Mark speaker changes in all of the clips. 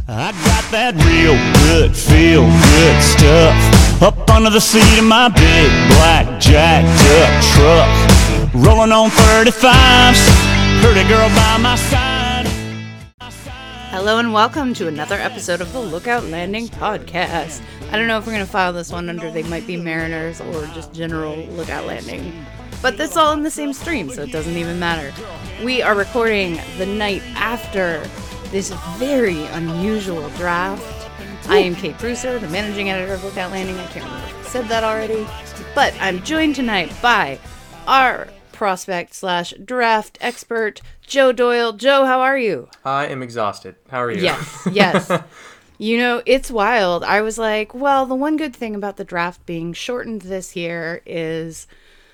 Speaker 1: I got that real good, feel good stuff up under the seat of my big black jacked up truck, rolling on 35s, pretty girl by my side.
Speaker 2: Hello and welcome to another episode of the Lookout Landing podcast. I don't know if we're going to file this one under They Might Be Mariners or just general Lookout Landing, but that's all in the same stream, so it doesn't even matter. We are recording the night after this very unusual draft. I am Kate Brewster, the managing editor of Lookout Landing. I can't remember if I said that already, but I'm joined tonight by our prospect/draft expert, Joe Doyle. Joe, how are you?
Speaker 3: I am exhausted. How are you?
Speaker 2: Yes. You know, it's wild. I was like, well, the one good thing about the draft being shortened this year is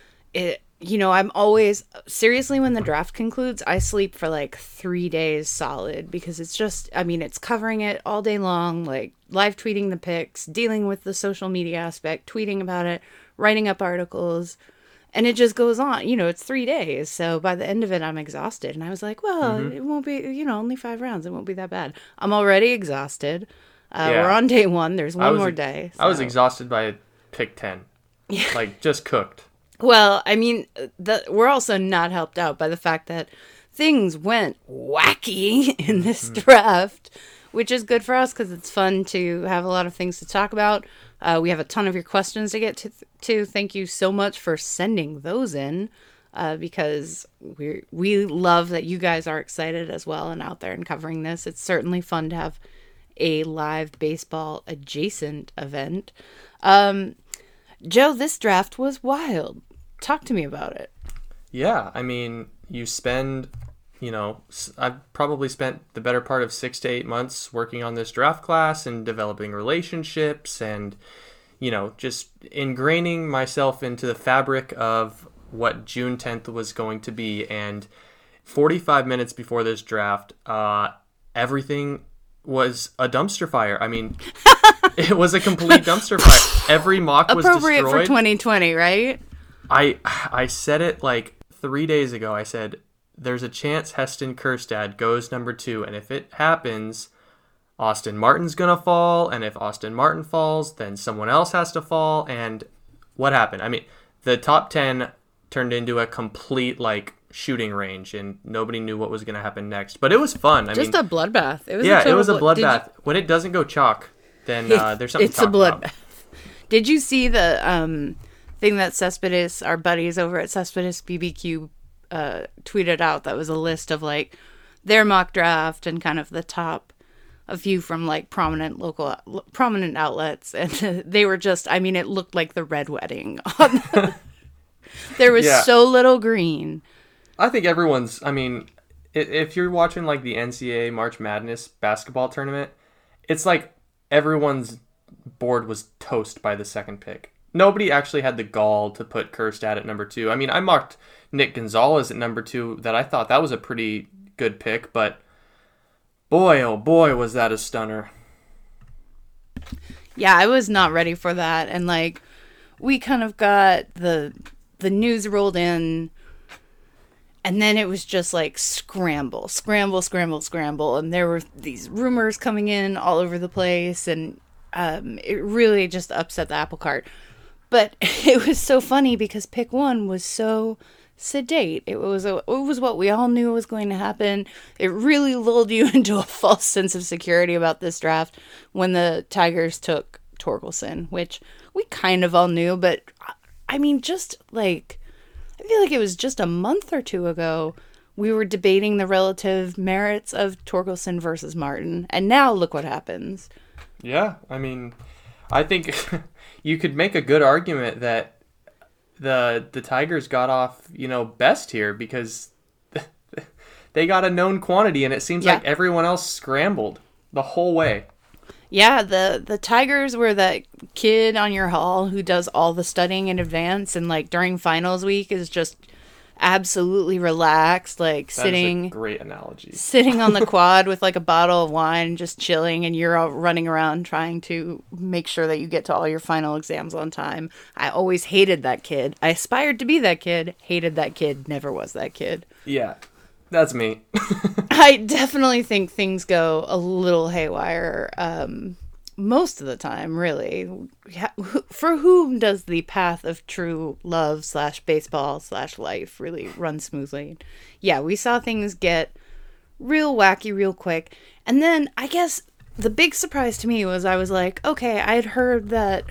Speaker 2: I'm always, seriously, when the draft concludes, I sleep for like 3 days solid because it's just, it's covering it all day long, like live tweeting the picks, dealing with the social media aspect, tweeting about it, writing up articles, and it just goes on. It's 3 days. So by the end of it, I'm exhausted. And I was like, well, It won't be, only 5 rounds. It won't be that bad. I'm already exhausted. We're on day one. There's one more day. So.
Speaker 3: I was exhausted by pick 10. Yeah. Like, just cooked.
Speaker 2: Well, we're also not helped out by the fact that things went wacky in this draft, which is good for us because it's fun to have a lot of things to talk about. We have a ton of your questions to get to. Thank you so much for sending those in because we love that you guys are excited as well and out there and covering this. It's certainly fun to have a live baseball adjacent event. Joe, this draft was wild. Talk to me about it.
Speaker 3: Yeah, you spend, I've probably spent the better part of 6 to 8 months working on this draft class and developing relationships and, just ingraining myself into the fabric of what June 10th was going to be. And 45 minutes before this draft, everything was a dumpster fire. It was a complete dumpster fire. Every mock was destroyed.
Speaker 2: Appropriate for 2020, right?
Speaker 3: I said it like 3 days ago. I said, there's a chance Heston Kjerstad goes number 2. And if it happens, Austin Martin's going to fall. And if Austin Martin falls, then someone else has to fall. And what happened? The top 10 turned into a complete shooting range and nobody knew what was going to happen next. But it was fun.
Speaker 2: A bloodbath. It
Speaker 3: was a bloodbath. When it doesn't go chalk, then there's something to talk about.
Speaker 2: It's a bloodbath. Did you see the thing that Cespedes, our buddies over at Cespedes BBQ, tweeted out? That was a list of their mock draft and kind of the top, a few from prominent outlets, and they were just, it looked like the Red Wedding. There was so little green.
Speaker 3: I think everyone's, if you're watching the NCAA March Madness basketball tournament, it's like everyone's board was toast by the second pick. Nobody actually had the gall to put Kjerstad at number 2. I mocked Nick Gonzalez at number 2. That I thought that was a pretty good pick, but boy, oh boy, was that a stunner. Yeah,
Speaker 2: I was not ready for that. And we kind of got the news rolled in, and then it was just scramble. And there were these rumors coming in all over the place, and it really just upset the apple cart. But it was so funny because pick 1 was so sedate. It was what we all knew was going to happen. It really lulled you into a false sense of security about this draft when the Tigers took Torkelson, which we kind of all knew. But I feel like it was just a month or two ago we were debating the relative merits of Torkelson versus Martin, and now look what happens.
Speaker 3: Yeah, I think you could make a good argument that the Tigers got off, best here because they got a known quantity, and it seems like everyone else scrambled the whole way.
Speaker 2: Yeah, the Tigers were that kid on your hall who does all the studying in advance and during finals week is just absolutely relaxed, sitting.
Speaker 3: That's a great analogy.
Speaker 2: Sitting on the quad with a bottle of wine, just chilling, and you're all running around trying to make sure that you get to all your final exams on time. I always hated that kid. I aspired to be that kid, hated that kid, never was that kid.
Speaker 3: Yeah. That's me.
Speaker 2: I definitely think things go a little haywire most of the time, really. For whom does the path of true love / baseball / life really run smoothly? Yeah, we saw things get real wacky real quick. And then I guess the big surprise to me was I was like, okay, I'd heard that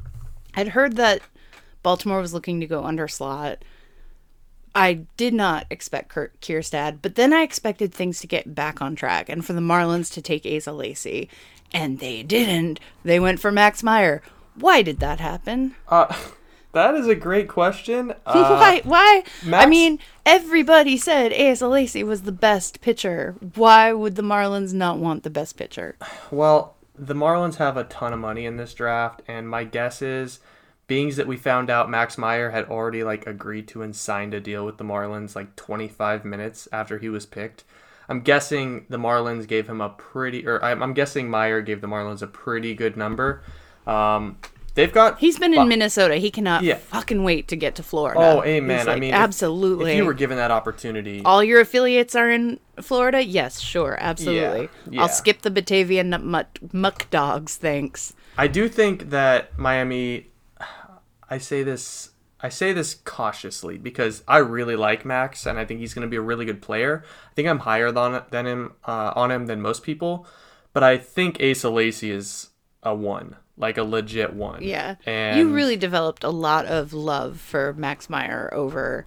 Speaker 2: Baltimore was looking to go under slot. I did not expect Kurt Kierstad, but then I expected things to get back on track and for the Marlins to take Asa Lacy. And they didn't. They went for Max Meyer. Why did that happen?
Speaker 3: That is a great question.
Speaker 2: Why?
Speaker 3: Max...
Speaker 2: I mean, everybody said Asa Lacy was the best pitcher. Why would the Marlins not want the best pitcher?
Speaker 3: Well, the Marlins have a ton of money in this draft, and my guess is, being that we found out Max Meyer had already agreed to and signed a deal with the Marlins 25 minutes after he was picked. I'm guessing the Marlins gave him I'm guessing Meyer gave the Marlins a pretty good number.
Speaker 2: He's been in Minnesota. He cannot fucking wait to get to Florida.
Speaker 3: Oh, amen. I mean,
Speaker 2: absolutely.
Speaker 3: If you were given that opportunity.
Speaker 2: All your affiliates are in Florida? Yes, sure, absolutely.
Speaker 3: Yeah.
Speaker 2: I'll skip the Batavian muck dogs, thanks.
Speaker 3: I do think that Miami, I say this cautiously because I really like Max and I think he's going to be a really good player. I think I'm higher on him than most people, but I think Asa Lacy is a 1, a legit 1.
Speaker 2: Yeah,
Speaker 3: and
Speaker 2: you really developed a lot of love for Max Meyer over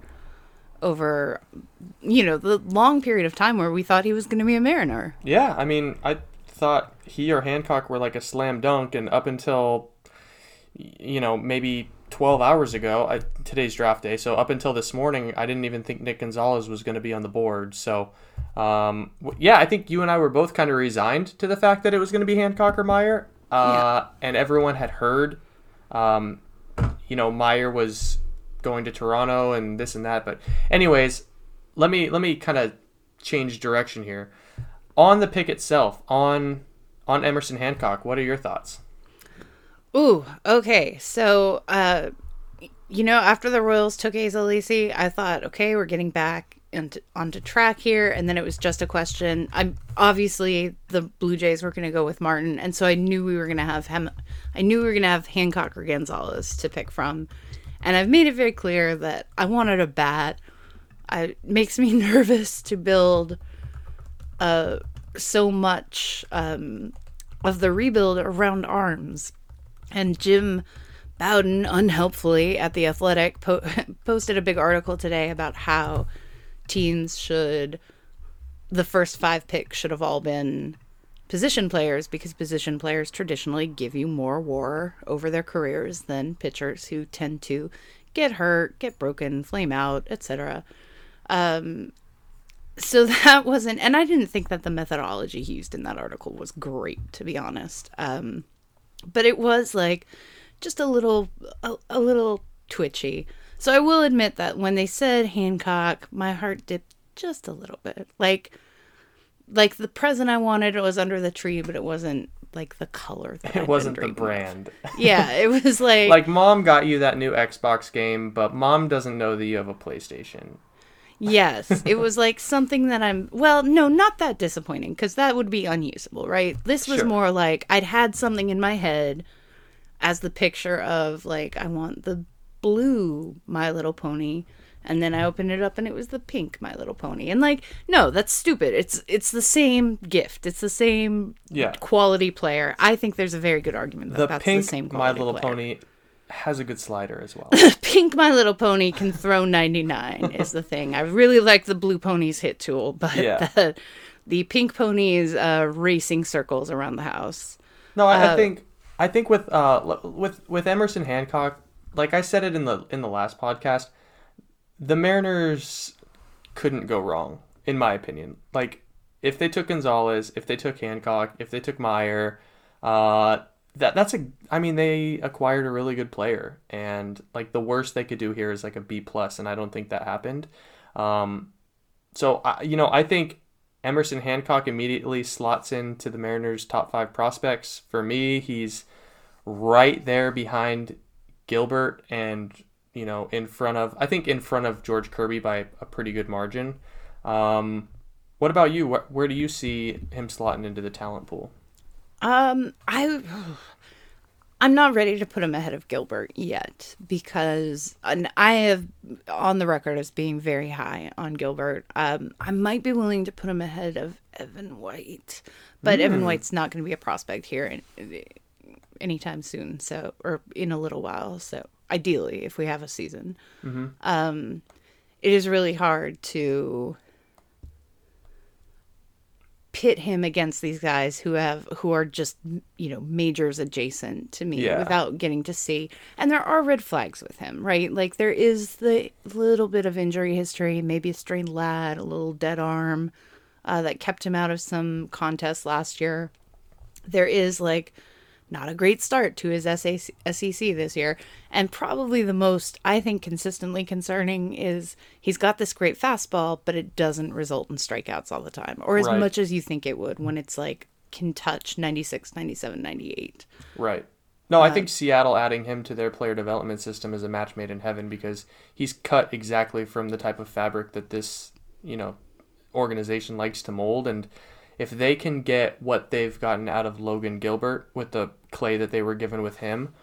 Speaker 2: the long period of time where we thought he was going to be a Mariner.
Speaker 3: Yeah, I mean, I thought he or Hancock were a slam dunk, and up until maybe 12 hours ago, today's draft day, so up until this morning, I didn't even think Nick Gonzalez was going to be on the board. So, I think you and I were both kind of resigned to the fact that it was going to be Hancock or Meyer. And everyone had heard, Meyer was going to Toronto and this and that. But anyways, let me kind of change direction here. On the pick itself, on Emerson Hancock, what are your thoughts?
Speaker 2: Ooh, okay. So, after the Royals took Asa Lacy, I thought, okay, we're getting back onto track here, and then it was just a question. Obviously the Blue Jays were going to go with Martin, and so I knew we were going to have him. I knew we were going to have Hancock or Gonzalez to pick from, and I've made it very clear that I wanted a bat. It makes me nervous to build so much of the rebuild around arms. And Jim Bowden, unhelpfully at The Athletic, posted a big article today about how teams the first 5 picks should have all been position players, because position players traditionally give you more WAR over their careers than pitchers who tend to get hurt, get broken, flame out, etc. So that wasn't, and I didn't think that the methodology he used in that article was great, to be honest. But it was just a little twitchy. So I will admit that when they said Hancock, my heart dipped just a little bit. Like the present I wanted was under the tree, but it wasn't the color that
Speaker 3: it wasn't the brand.
Speaker 2: Yeah, it was
Speaker 3: Mom got you that new Xbox game, but Mom doesn't know that you have a PlayStation.
Speaker 2: Yes, it was something that no, not that disappointing, because that would be unusable, right? This was more I'd had something in my head as the picture of I want the blue My Little Pony, and then I opened it up and it was the pink My Little Pony, and no, that's stupid. It's the same gift. It's the same quality player. I think there's a very good argument that that's the same quality
Speaker 3: My Little
Speaker 2: player.
Speaker 3: Pony has a good slider as well.
Speaker 2: Pink My Little Pony can throw 99 is the thing. I really like the blue pony's hit tool, but the pink pony is racing circles around the house.
Speaker 3: No, I think with Emerson Hancock, like I said it in the last podcast, the Mariners couldn't go wrong, in my opinion. If they took Gonzalez, if they took Hancock, if they took Meyer, they acquired a really good player, and the worst they could do here is a B+, and I don't think that happened. So I think Emerson Hancock immediately slots into the Mariners' top 5 prospects. For me, he's right there behind Gilbert and in front of George Kirby by a pretty good margin. What about you? Where do you see him slotting into the talent pool?
Speaker 2: I I'm not ready to put him ahead of Gilbert yet because I have on the record as being very high on Gilbert. I might be willing to put him ahead of Evan White, but Evan White's not going to be a prospect here anytime soon. So, or in a little while. So, ideally, if we have a season, it is really hard to pit him against these guys who are just, majors adjacent to me without getting to see. And there are red flags with him, right? Like there is the little bit of injury history, maybe a strained lat, a little dead arm that kept him out of some contests last year. There is like not a great start to his SEC this year. And probably the most, I think, consistently concerning is he's got this great fastball, but it doesn't result in strikeouts all the time, or as much as you think it would when it's like can touch 96, 97, 98.
Speaker 3: Right. No, I think Seattle adding him to their player development system is a match made in heaven because he's cut exactly from the type of fabric that this, organization likes to mold. And if they can get what they've gotten out of Logan Gilbert with the clay that they were given with him,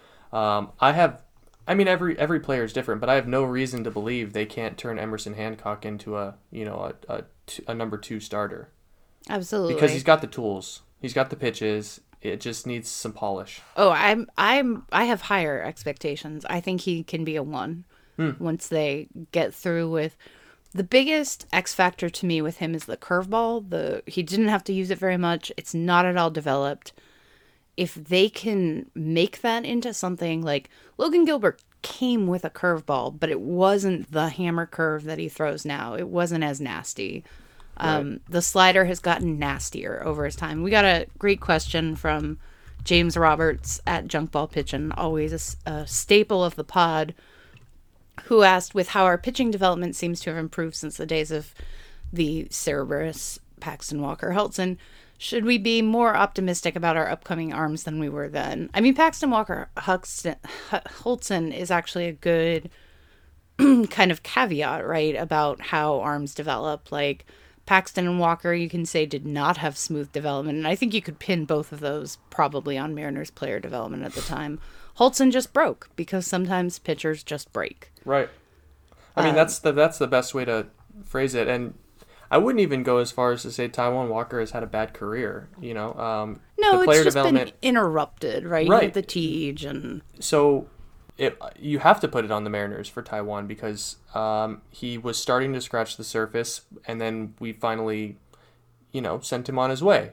Speaker 3: every player is different, but I have no reason to believe they can't turn Emerson Hancock into a number 2 starter.
Speaker 2: Absolutely.
Speaker 3: Because he's got the tools. He's got the pitches. It just needs some polish.
Speaker 2: Oh, I have higher expectations. I think he can be a 1 once they get through with. The biggest X factor to me with him is the curveball. He didn't have to use it very much. It's not at all developed. If they can make that into something like Logan Gilbert came with a curveball, but it wasn't the hammer curve that he throws now. It wasn't as nasty. Right. The slider has gotten nastier over his time. We got a great question from James Roberts at Junkball Pitchin', always a staple of the pod, who asked, with how our pitching development seems to have improved since the days of the Cerberus, Paxton, Walker, Hultzen, should we be more optimistic about our upcoming arms than we were then? I mean, Paxton, Walker, Hultzen is actually a good kind of caveat, right, about how arms develop. Like, Paxton and Walker, you can say, did not have smooth development. And I think you could pin both of those probably on Mariners player development at the time. Hultzen just broke because sometimes pitchers just break.
Speaker 3: Right. I mean, that's the best way to phrase it. And I wouldn't even go as far as to say Taijuan Walker has had a bad career.
Speaker 2: No,
Speaker 3: the player
Speaker 2: it's just
Speaker 3: been
Speaker 2: interrupted, right?
Speaker 3: Right.
Speaker 2: The Tej and
Speaker 3: so you have to put it on the Mariners for Taijuan because he was starting to scratch the surface, and then we finally, sent him on his way.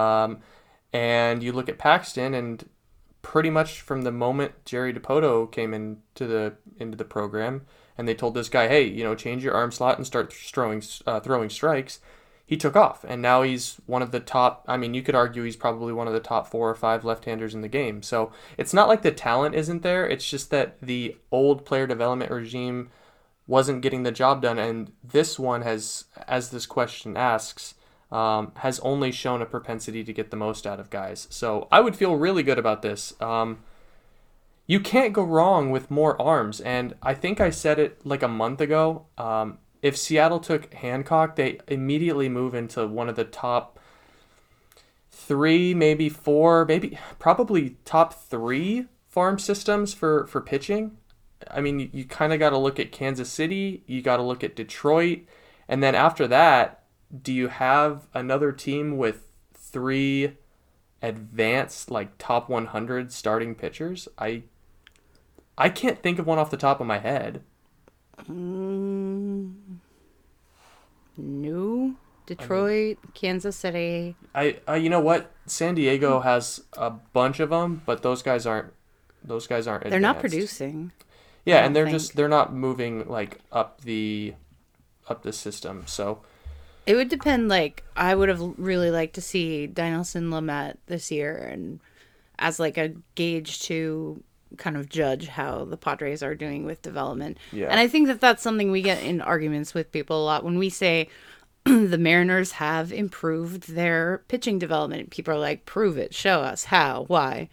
Speaker 3: And you look at Paxton, and pretty much from the moment Jerry Dipoto came into the program, and they told this guy, hey, change your arm slot and start throwing strikes, he took off. And now he's one of the top, you could argue he's probably one of the top 4 or 5 left-handers in the game. So it's not like the talent isn't there. It's just that the old player development regime wasn't getting the job done. And this one has, as this question asks, has only shown a propensity to get the most out of guys. So I would feel really good about this. You can't go wrong with more arms. And I think I said it like a month ago. If Seattle took Hancock, they immediately move into one of the top 3, maybe 4, probably top 3 farm systems for pitching. I mean, you kind of got to look at Kansas City. You got to look at Detroit. And then after that, do you have another team with 3 advanced, like top 100 starting pitchers? I can't think of one off the top of my head.
Speaker 2: No. Detroit, Kansas City.
Speaker 3: You know what? San Diego has a bunch of them, but those guys aren't advanced.
Speaker 2: They're not producing.
Speaker 3: Yeah, and they're not moving like up the system. So
Speaker 2: it would depend. Like, I would have really liked to see Dinelson Lamet this year, and as like a gauge to kind of judge how the Padres are doing with development.
Speaker 3: Yeah.
Speaker 2: And I think that that's something we get in arguments with people a lot when we say the Mariners have improved their pitching development. People are like, prove it, show us how, why.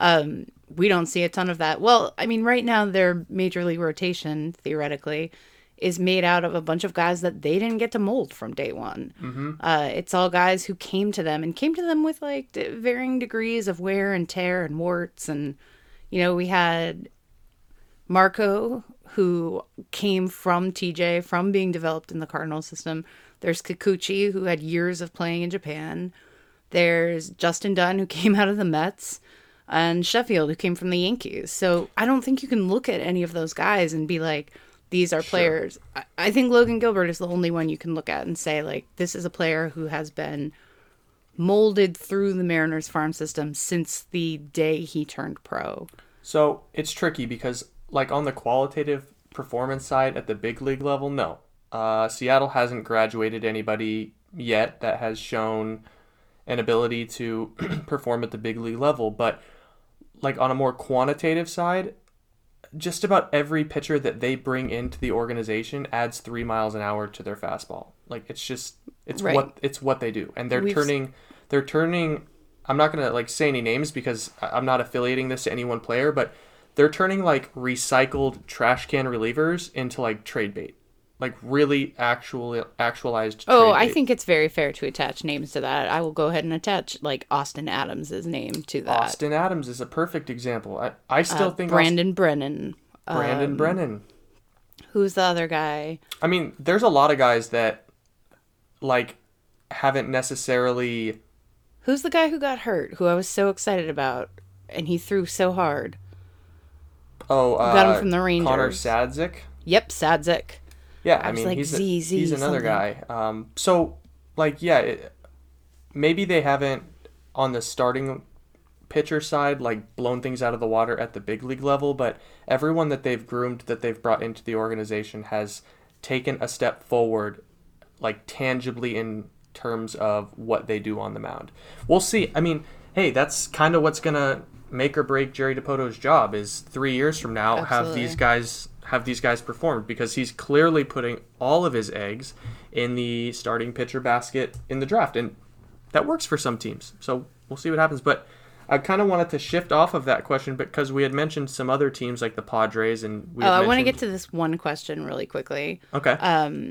Speaker 2: We don't see a ton of that. Well, I mean, right now their major league rotation theoretically is made out of a bunch of guys that they didn't get to mold from day one. It's all guys who came to them with like varying degrees of wear and tear and warts. And, you know, we had Marco, who came from TJ, from being developed in the Cardinal system. There's Kikuchi, who had years of playing in Japan. There's Justin Dunn, who came out of the Mets, and Sheffield, who came from the Yankees. So I don't think you can look at any of those guys and be like, these are players. I think Logan Gilbert is the only one you can look at and say, like, this is a player who has been molded through the Mariners farm system since the day he turned pro.
Speaker 3: So it's tricky because, like, on the qualitative performance side at the big league level, no. Seattle hasn't graduated anybody yet that has shown an ability to perform at the big league level. But, like, on a more quantitative side, just about every pitcher that they bring into the organization adds 3 miles an hour to their fastball. Like, it's what they do. And they're turning, I'm not going to, like, say any names because I'm not affiliating this to any one player, but they're turning, like, recycled trash can relievers into, like, trade bait. Like, really actualized trade bait.
Speaker 2: I think it's very fair to attach names to that. I will go ahead and attach, like, Austin Adams' name to that.
Speaker 3: Austin Adams is a perfect example. I still think...
Speaker 2: Brandon Brennan.
Speaker 3: Brandon Brennan.
Speaker 2: Who's the other guy?
Speaker 3: I mean, there's a lot of guys that, like, haven't necessarily...
Speaker 2: Who's the guy who got hurt, who I was so excited about, and he threw so hard?
Speaker 3: Oh,
Speaker 2: got him from the Rangers.
Speaker 3: Connor Sadzik?
Speaker 2: Yep, Sadzik.
Speaker 3: Yeah, I mean, like, he's another guy. So, like, yeah, maybe they haven't, on the starting pitcher side, like, blown things out of the water at the big league level, but everyone that they've groomed, that they've brought into the organization has taken a step forward, like, tangibly in terms of what they do on the mound. We'll see. I mean, hey, that's kind of what's going to make or break Jerry DiPoto's job is 3 years from now,
Speaker 2: Absolutely.
Speaker 3: have these guys performed, because he's clearly putting all of his eggs in the starting pitcher basket in the draft, and that works for some teams. So we'll see what happens. But I kind of wanted to shift off of that question because we had mentioned some other teams like the Padres, and
Speaker 2: I want to get to this one question really quickly.
Speaker 3: Okay.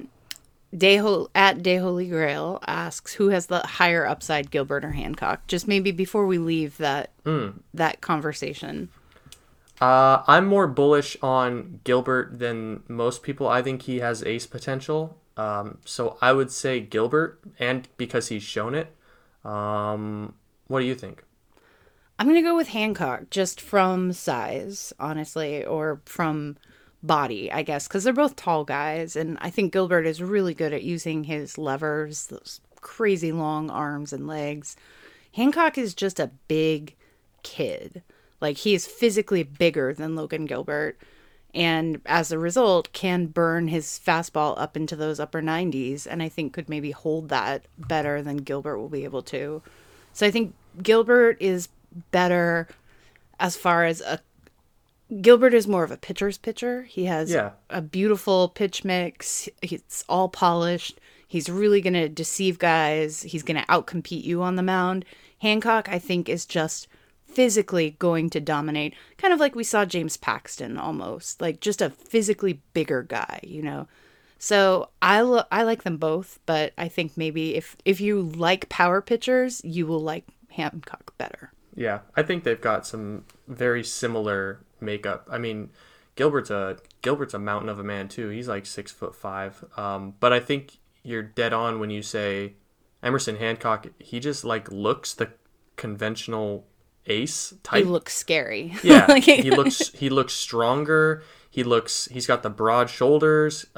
Speaker 2: Holy Grail asks, who has the higher upside, Gilbert or Hancock? Just maybe before we leave that conversation.
Speaker 3: I'm more bullish on Gilbert than most people. I think he has ace potential. So I would say Gilbert, and because he's shown it. What do you think?
Speaker 2: I'm going to go with Hancock just from size, honestly, or from body, I guess, because they're both tall guys, and I think Gilbert is really good at using his levers, those crazy long arms and legs. Hancock is just a big kid. Like, he is physically bigger than Logan Gilbert, and as a result can burn his fastball up into those upper 90s, and I think could maybe hold that better than Gilbert will be able to. So I think Gilbert is better as far as Gilbert is more of a pitcher's pitcher. He has a beautiful pitch mix. It's all polished. He's really going to deceive guys. He's going to outcompete you on the mound. Hancock, I think, is just physically going to dominate. Kind of like we saw James Paxton almost. Like, just a physically bigger guy, you know? So I like them both, but I think maybe if you like power pitchers, you will like Hancock better.
Speaker 3: Yeah, I think they've got some very similar makeup. I mean, Gilbert's a mountain of a man too. He's like 6'5". But I think you're dead on when you say Emerson Hancock. He just like looks the conventional ace type.
Speaker 2: He looks scary.
Speaker 3: Yeah, he looks stronger. He's got the broad shoulders.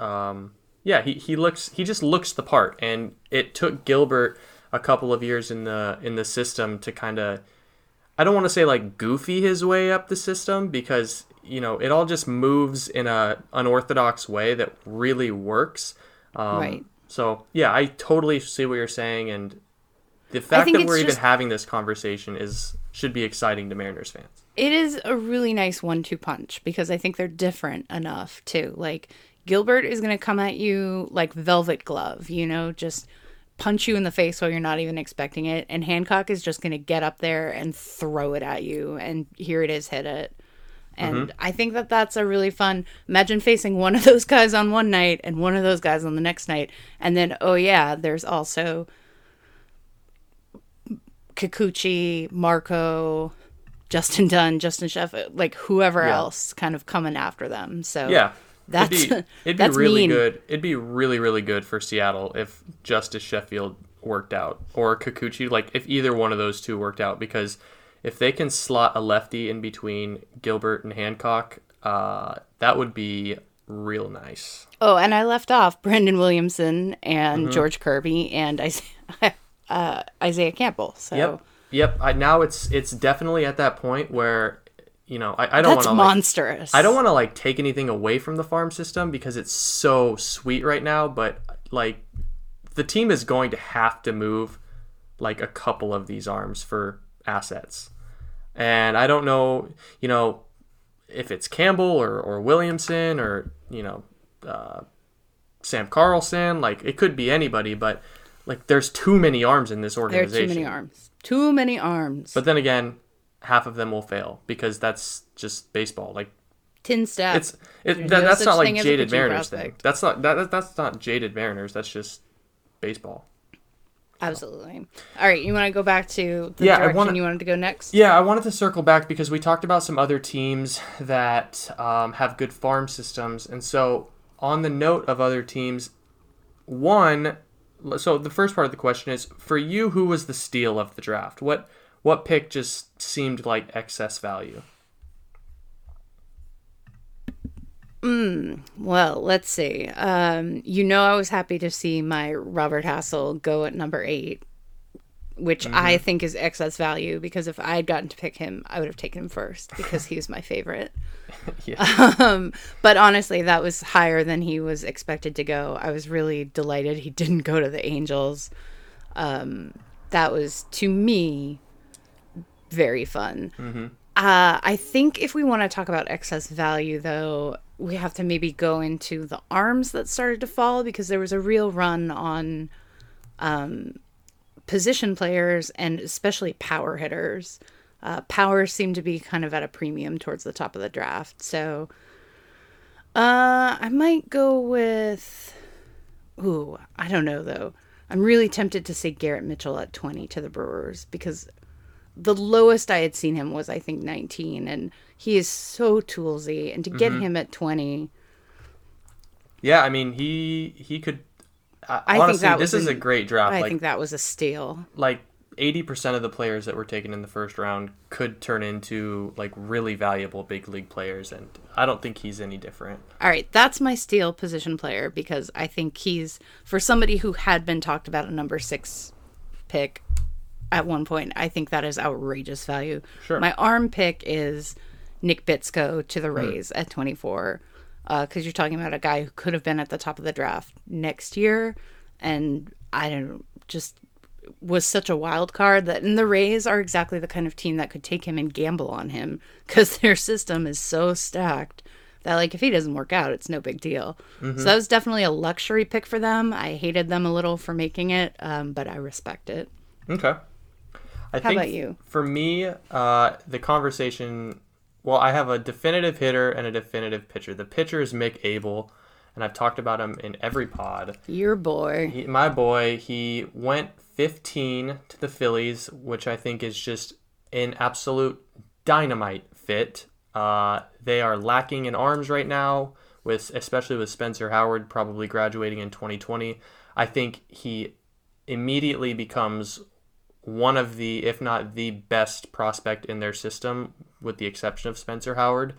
Speaker 3: He just looks the part. And it took Gilbert a couple of years in the system to kind of, I don't want to say like goofy his way up the system, because, you know, it all just moves in a unorthodox way that really works.
Speaker 2: Right.
Speaker 3: So yeah, I totally see what you're saying, and the fact that we're even having this conversation should be exciting to Mariners fans.
Speaker 2: It is a really nice 1-2 punch, because I think they're different enough too. Like, Gilbert is going to come at you like velvet glove, you know, just punch you in the face while you're not even expecting it. And Hancock is just going to get up there and throw it at you, and here it is, hit it. And I think that that's a really fun. Imagine facing one of those guys on one night and one of those guys on the next night, and then there's also Kikuchi, Marco, Justin Dunn, Justin Sheffield, like whoever else kind of coming after them. So
Speaker 3: yeah,
Speaker 2: that's
Speaker 3: it'd be
Speaker 2: that's
Speaker 3: really
Speaker 2: mean.
Speaker 3: good. It'd be really, really good for Seattle if Justice Sheffield worked out, or Kikuchi, like if either one of those two worked out, because if they can slot a lefty in between Gilbert and Hancock, that would be real nice.
Speaker 2: Oh, and I left off Brandon Williamson and George Kirby and Isaiah Campbell. So
Speaker 3: Yep. Now it's definitely at that point where, I don't want
Speaker 2: that's
Speaker 3: to
Speaker 2: monstrous.
Speaker 3: I don't want to like take anything away from the farm system because it's so sweet right now, but like the team is going to have to move like a couple of these arms for assets. And I don't know, if it's Campbell or Williamson or, Sam Carlson, like it could be anybody, but like there's too many arms in this
Speaker 2: There are
Speaker 3: organization.
Speaker 2: too many arms. Too many arms.
Speaker 3: But then again, half of them will fail because that's just baseball. Like
Speaker 2: Tin Staff.
Speaker 3: that's
Speaker 2: such
Speaker 3: not like
Speaker 2: thing as a
Speaker 3: jaded
Speaker 2: pitching
Speaker 3: Mariners
Speaker 2: prospect.
Speaker 3: thing. That's not jaded Mariners. That's just baseball.
Speaker 2: Absolutely. All right, you want to go back to the
Speaker 3: Yeah,
Speaker 2: direction you wanted to go next?
Speaker 3: Yeah, I wanted to circle back because we talked about some other teams that have good farm systems. And so on the note of other teams, so the first part of the question is, for you, who was the steal of the draft? What pick just seemed like excess value?
Speaker 2: Well, let's see. I was happy to see my Robert Hassel go at number 8, which I think is excess value because if I had gotten to pick him, I would have taken him first because he's my favorite.
Speaker 3: Yeah.
Speaker 2: But honestly, that was higher than he was expected to go. I was really delighted he didn't go to the Angels. That was, to me, very fun. I think if we want to talk about excess value, though, we have to maybe go into the arms that started to fall because there was a real run on position players and especially power hitters. Power seemed to be kind of at a premium towards the top of the draft. So I might go with... I don't know, though. I'm really tempted to say Garrett Mitchell at 20 to the Brewers because the lowest I had seen him was, I think, 19, and he is so toolsy, and to get him at 20...
Speaker 3: Yeah, I mean, he could...
Speaker 2: I
Speaker 3: honestly,
Speaker 2: think that
Speaker 3: this is a great draft.
Speaker 2: I think that was a steal.
Speaker 3: Like, 80% of the players that were taken in the first round could turn into, like, really valuable big league players, and I don't think he's any different.
Speaker 2: All right, that's my steal position player because I think he's, for somebody who had been talked about a number 6 pick at one point, I think that is outrageous value.
Speaker 3: Sure.
Speaker 2: My arm pick is Nick Bitsko to the Rays at 24 because you're talking about a guy who could have been at the top of the draft next year, and just was such a wild card that, and the Rays are exactly the kind of team that could take him and gamble on him because their system is so stacked that, like, if he doesn't work out, it's no big deal. So that was definitely a luxury pick for them. I hated them a little for making it, but I respect it.
Speaker 3: Okay.
Speaker 2: How about you?
Speaker 3: For me, the conversation... Well, I have a definitive hitter and a definitive pitcher. The pitcher is Mick Abel, and I've talked about him in every pod.
Speaker 2: Your boy.
Speaker 3: My boy, he went 15 to the Phillies, which I think is just an absolute dynamite fit. They are lacking in arms right now, especially with Spencer Howard probably graduating in 2020. I think he immediately becomes one of the, if not the best prospect in their system, with the exception of Spencer Howard.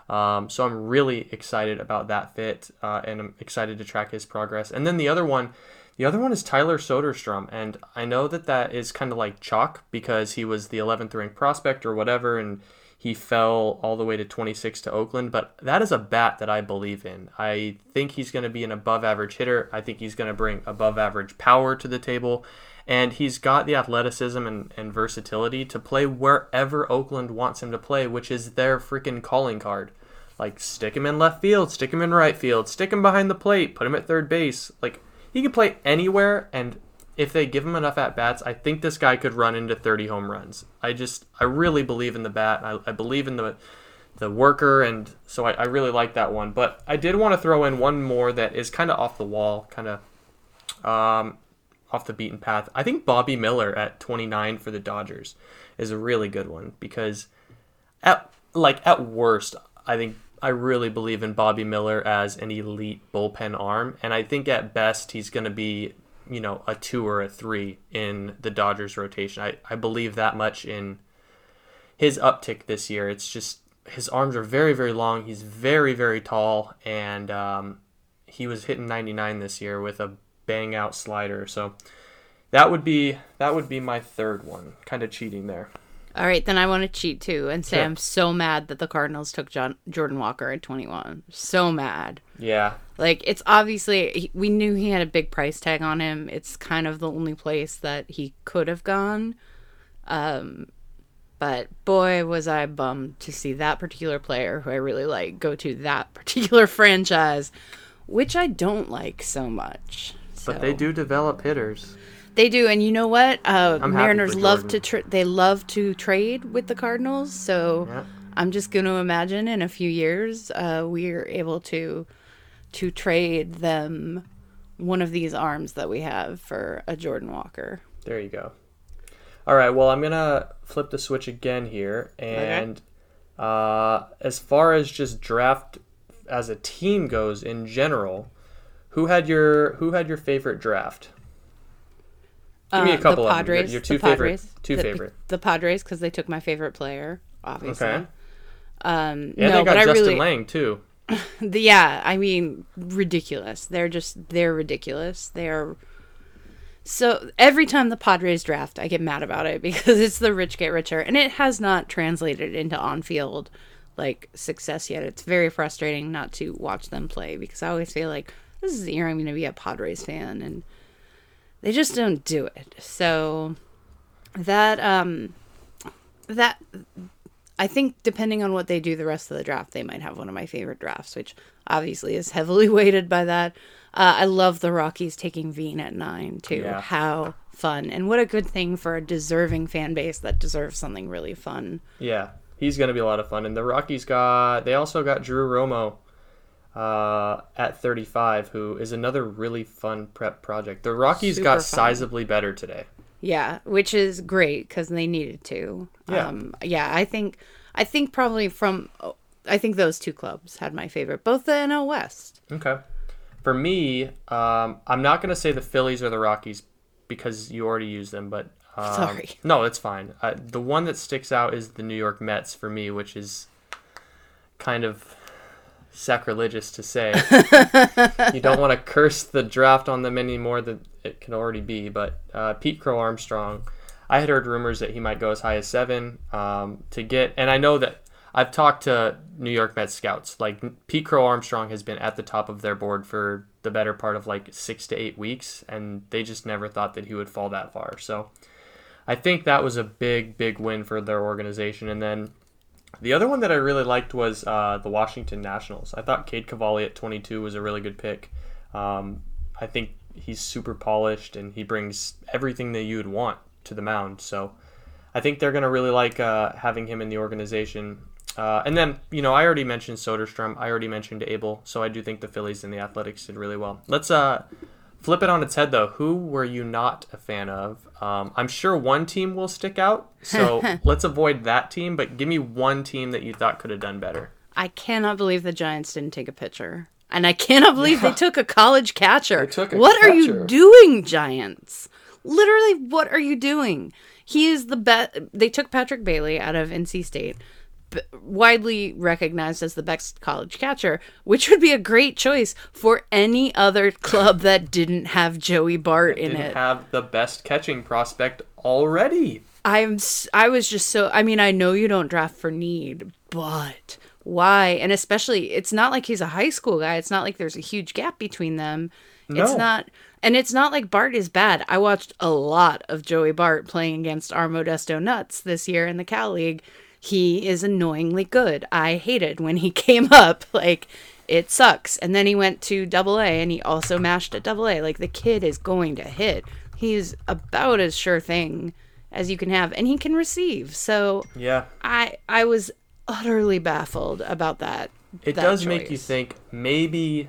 Speaker 3: So I'm really excited about that fit, and I'm excited to track his progress. And then the other one is Tyler Soderstrom, and I know that is kind of like chalk because he was the 11th ranked prospect or whatever, and he fell all the way to 26 to Oakland, but that is a bat that I believe in. I think he's going to be an above average hitter. I think he's going to bring above average power to the table. And he's got the athleticism and versatility to play wherever Oakland wants him to play, which is their freaking calling card. Like, stick him in left field, stick him in right field, stick him behind the plate, put him at third base. Like, he can play anywhere, and if they give him enough at-bats, I think this guy could run into 30 home runs. I really believe in the bat. I believe in the worker, and so I really like that one. But I did want to throw in one more that is kind of off the wall, kind of off the beaten path. I think Bobby Miller at 29 for the Dodgers is a really good one, because at worst, I think I really believe in Bobby Miller as an elite bullpen arm, and I think at best he's going to be, a 2 or a 3 in the Dodgers rotation. I believe that much in his uptick this year. It's just his arms are very, very long. He's very, very tall, and he was hitting 99 this year with a bang out slider. So that would be my third one. Kind of cheating there.
Speaker 2: All right, then I want to cheat too and say
Speaker 3: Sure.
Speaker 2: I'm so mad that the Cardinals took Jordan Walker at 21. So mad.
Speaker 3: Yeah.
Speaker 2: Like, it's obviously, we knew he had a big price tag on him. It's kind of the only place that he could have gone. But boy, was I bummed to see that particular player who I really like go to that particular franchise, which I don't like so much.
Speaker 3: But they do develop hitters.
Speaker 2: They do, and you know what?
Speaker 3: happy
Speaker 2: Mariners
Speaker 3: for
Speaker 2: love
Speaker 3: Jordan.
Speaker 2: to they love to trade with the Cardinals, so
Speaker 3: Yeah.
Speaker 2: I'm just going to imagine in a few years we're able to trade them one of these arms that we have for a Jordan Walker.
Speaker 3: There you go. All right, well, I'm going to flip the switch again here. And as far as just draft as a team goes in general, who had your favorite draft? Give me a couple
Speaker 2: the
Speaker 3: of
Speaker 2: Padres,
Speaker 3: them. Your two
Speaker 2: the Padres,
Speaker 3: favorite.
Speaker 2: The Padres, because they took my favorite player, obviously.
Speaker 3: Okay.
Speaker 2: Yeah,
Speaker 3: Yeah, they got Justin Lang too.
Speaker 2: Yeah, I mean, ridiculous. They're ridiculous. So every time the Padres draft, I get mad about it because it's the rich get richer, and it has not translated into on-field success yet. It's very frustrating not to watch them play because I always feel like this is the year I'm going to be a Padres fan, and they just don't do it. So that I think depending on what they do the rest of the draft, they might have one of my favorite drafts, which obviously is heavily weighted by that. I love the Rockies taking Veen at 9 too.
Speaker 3: Yeah.
Speaker 2: How fun, and what a good thing for a deserving fan base that deserves something really fun.
Speaker 3: Yeah, he's going to be a lot of fun. And the Rockies they also got Drew Romo at 35, who is another really fun prep project. The Rockies got
Speaker 2: Super fun.
Speaker 3: sizably better today.
Speaker 2: Yeah, which is great because they needed to.
Speaker 3: Yeah.
Speaker 2: I think probably I think those two clubs had my favorite, both the NL West.
Speaker 3: Okay. For me, I'm not going to say the Phillies or the Rockies because you already used them, but
Speaker 2: Sorry.
Speaker 3: No, it's fine. The one that sticks out is the New York Mets for me, which is kind of sacrilegious to say. You don't want to curse the draft on them any more than it can already be, but Pete Crow Armstrong, I had heard rumors that he might go as high as 7 and I know that I've talked to New York Mets scouts. Pete Crow Armstrong has been at the top of their board for the better part of 6 to 8 weeks, and they just never thought that he would fall that far. So I think that was a big, big win for their organization. And then the other one that I really liked was the Washington Nationals. I thought Cade Cavalli at 22 was a really good pick. I think he's super polished, and he brings everything that you would want to the mound. So I think they're going to really like having him in the organization. And then, I already mentioned Soderstrom. I already mentioned Abel. So I do think the Phillies and the Athletics did really well. Let's flip it on its head, though. Who were you not a fan of? I'm sure one team will stick out. So let's avoid that team. But give me one team that you thought could have done better.
Speaker 2: I cannot believe the Giants didn't take a pitcher. And I cannot believe they took a college catcher.
Speaker 3: They took a
Speaker 2: What are you
Speaker 3: catcher.
Speaker 2: doing, Giants? Literally, what are you doing? He is the best. They took Patrick Bailey out of NC State, widely recognized as the best college catcher, which would be a great choice for any other club that didn't have Joey Bart in
Speaker 3: Didn't
Speaker 2: it.
Speaker 3: have the best catching prospect already.
Speaker 2: I was just so, I mean, I know you don't draft for need, but why? And especially, it's not like he's a high school guy. It's not like there's a huge gap between them. It's
Speaker 3: No.
Speaker 2: not, and it's not like Bart is bad. I watched a lot of Joey Bart playing against our Modesto Nuts this year in the Cal League. He is annoyingly good. I hated when he came up. It sucks. And then he went to AA, and he also mashed at AA. The kid is going to hit. He's about as sure thing as you can have, and he can receive. So
Speaker 3: Yeah.
Speaker 2: I was utterly baffled about that.
Speaker 3: It
Speaker 2: that
Speaker 3: does make you
Speaker 2: choice.
Speaker 3: think maybe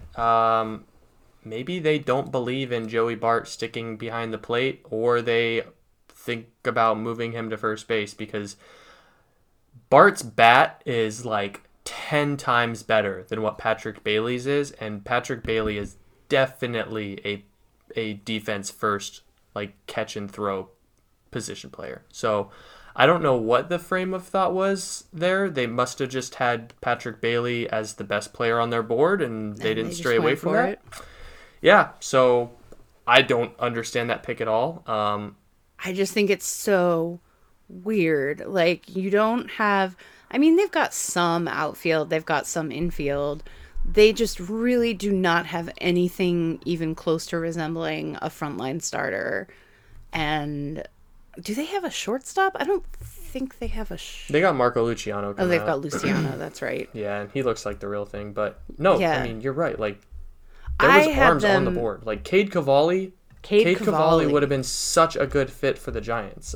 Speaker 3: maybe they don't believe in Joey Bart sticking behind the plate, or they think about moving him to first base, because Bart's bat is like 10 times better than what Patrick Bailey's is, and Patrick Bailey is definitely a defense first, like catch and throw position player. So I don't know what the frame of thought was there. They must have just had Patrick Bailey as the best player on their board, and they didn't
Speaker 2: just
Speaker 3: stray away
Speaker 2: went
Speaker 3: from
Speaker 2: for
Speaker 3: that.
Speaker 2: it.
Speaker 3: Yeah, so I don't understand that pick at all.
Speaker 2: I just think it's so weird. Like, you don't have. I mean, they've got some outfield, they've got some infield. They just really do not have anything even close to resembling a frontline starter. And do they have a shortstop? I don't think they have a.
Speaker 3: They got Marco Luciano.
Speaker 2: Oh, they've
Speaker 3: out.
Speaker 2: got Luciano. That's right.
Speaker 3: Yeah, and he looks like the real thing. But no,
Speaker 2: Yeah.
Speaker 3: I mean, you're right. Like, there was
Speaker 2: had
Speaker 3: arms on the
Speaker 2: them-
Speaker 3: board. Like, Cade Cavalli.
Speaker 2: Cade
Speaker 3: Cavalli
Speaker 2: Cavalli.
Speaker 3: would have been such a good fit for the Giants.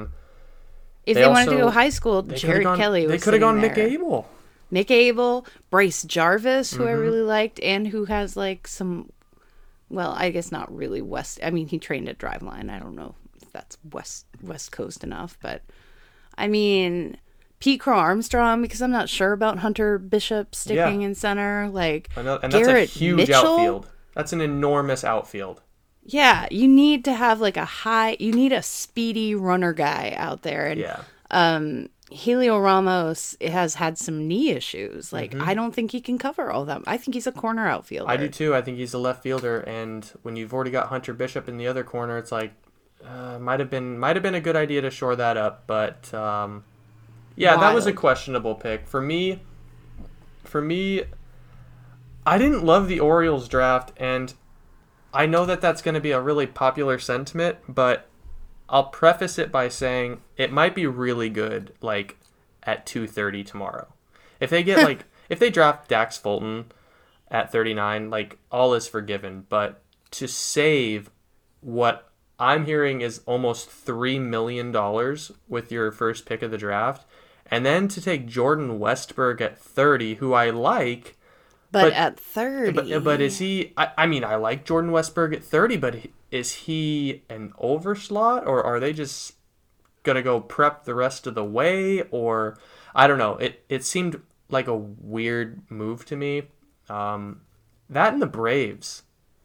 Speaker 2: If
Speaker 3: they
Speaker 2: they wanted to
Speaker 3: also-
Speaker 2: go high school,
Speaker 3: They
Speaker 2: Jared
Speaker 3: could've gone,
Speaker 2: Kelly was
Speaker 3: They could have gone
Speaker 2: sitting
Speaker 3: Nick
Speaker 2: there.
Speaker 3: Abel.
Speaker 2: Nick Abel, Bryce Jarvis, who I
Speaker 3: Mm-hmm.
Speaker 2: really liked, and who has like some, well, I guess not really West. I mean, he trained at Driveline. I don't know if that's West Coast enough, but I mean, Pete Crow Armstrong, because I'm not sure about Hunter Bishop sticking
Speaker 3: Yeah.
Speaker 2: in center. Like,
Speaker 3: And that's
Speaker 2: Garrett
Speaker 3: a huge
Speaker 2: Mitchell?
Speaker 3: outfield. That's an enormous outfield.
Speaker 2: Yeah, you need to have like you need a speedy runner guy out there. And
Speaker 3: Yeah.
Speaker 2: Helio Ramos has had some knee issues. Like,
Speaker 3: Mm-hmm.
Speaker 2: I don't think he can cover all that. I think he's a corner outfielder.
Speaker 3: I do too. I think he's a left fielder, and when you've already got Hunter Bishop in the other corner, it's like might have been a good idea to shore that up. But yeah, that was a
Speaker 2: Wild.
Speaker 3: questionable pick for me. I didn't love the Orioles draft, and I know that that's going to be a really popular sentiment, but I'll preface it by saying it might be really good, like at 2:30 tomorrow. If they get if they draft Dax Fulton at 39, like, all is forgiven. But to save what I'm hearing is almost $3 million with your first pick of the draft, and then to take Jordan Westburg at 30, who I like.
Speaker 2: but at 30.
Speaker 3: But is he? I mean, I like Jordan Westburg at 30, but is he an overslot, or are they just gonna go prep the rest of the way? Or I don't know. It seemed like a weird move to me. That and the Braves.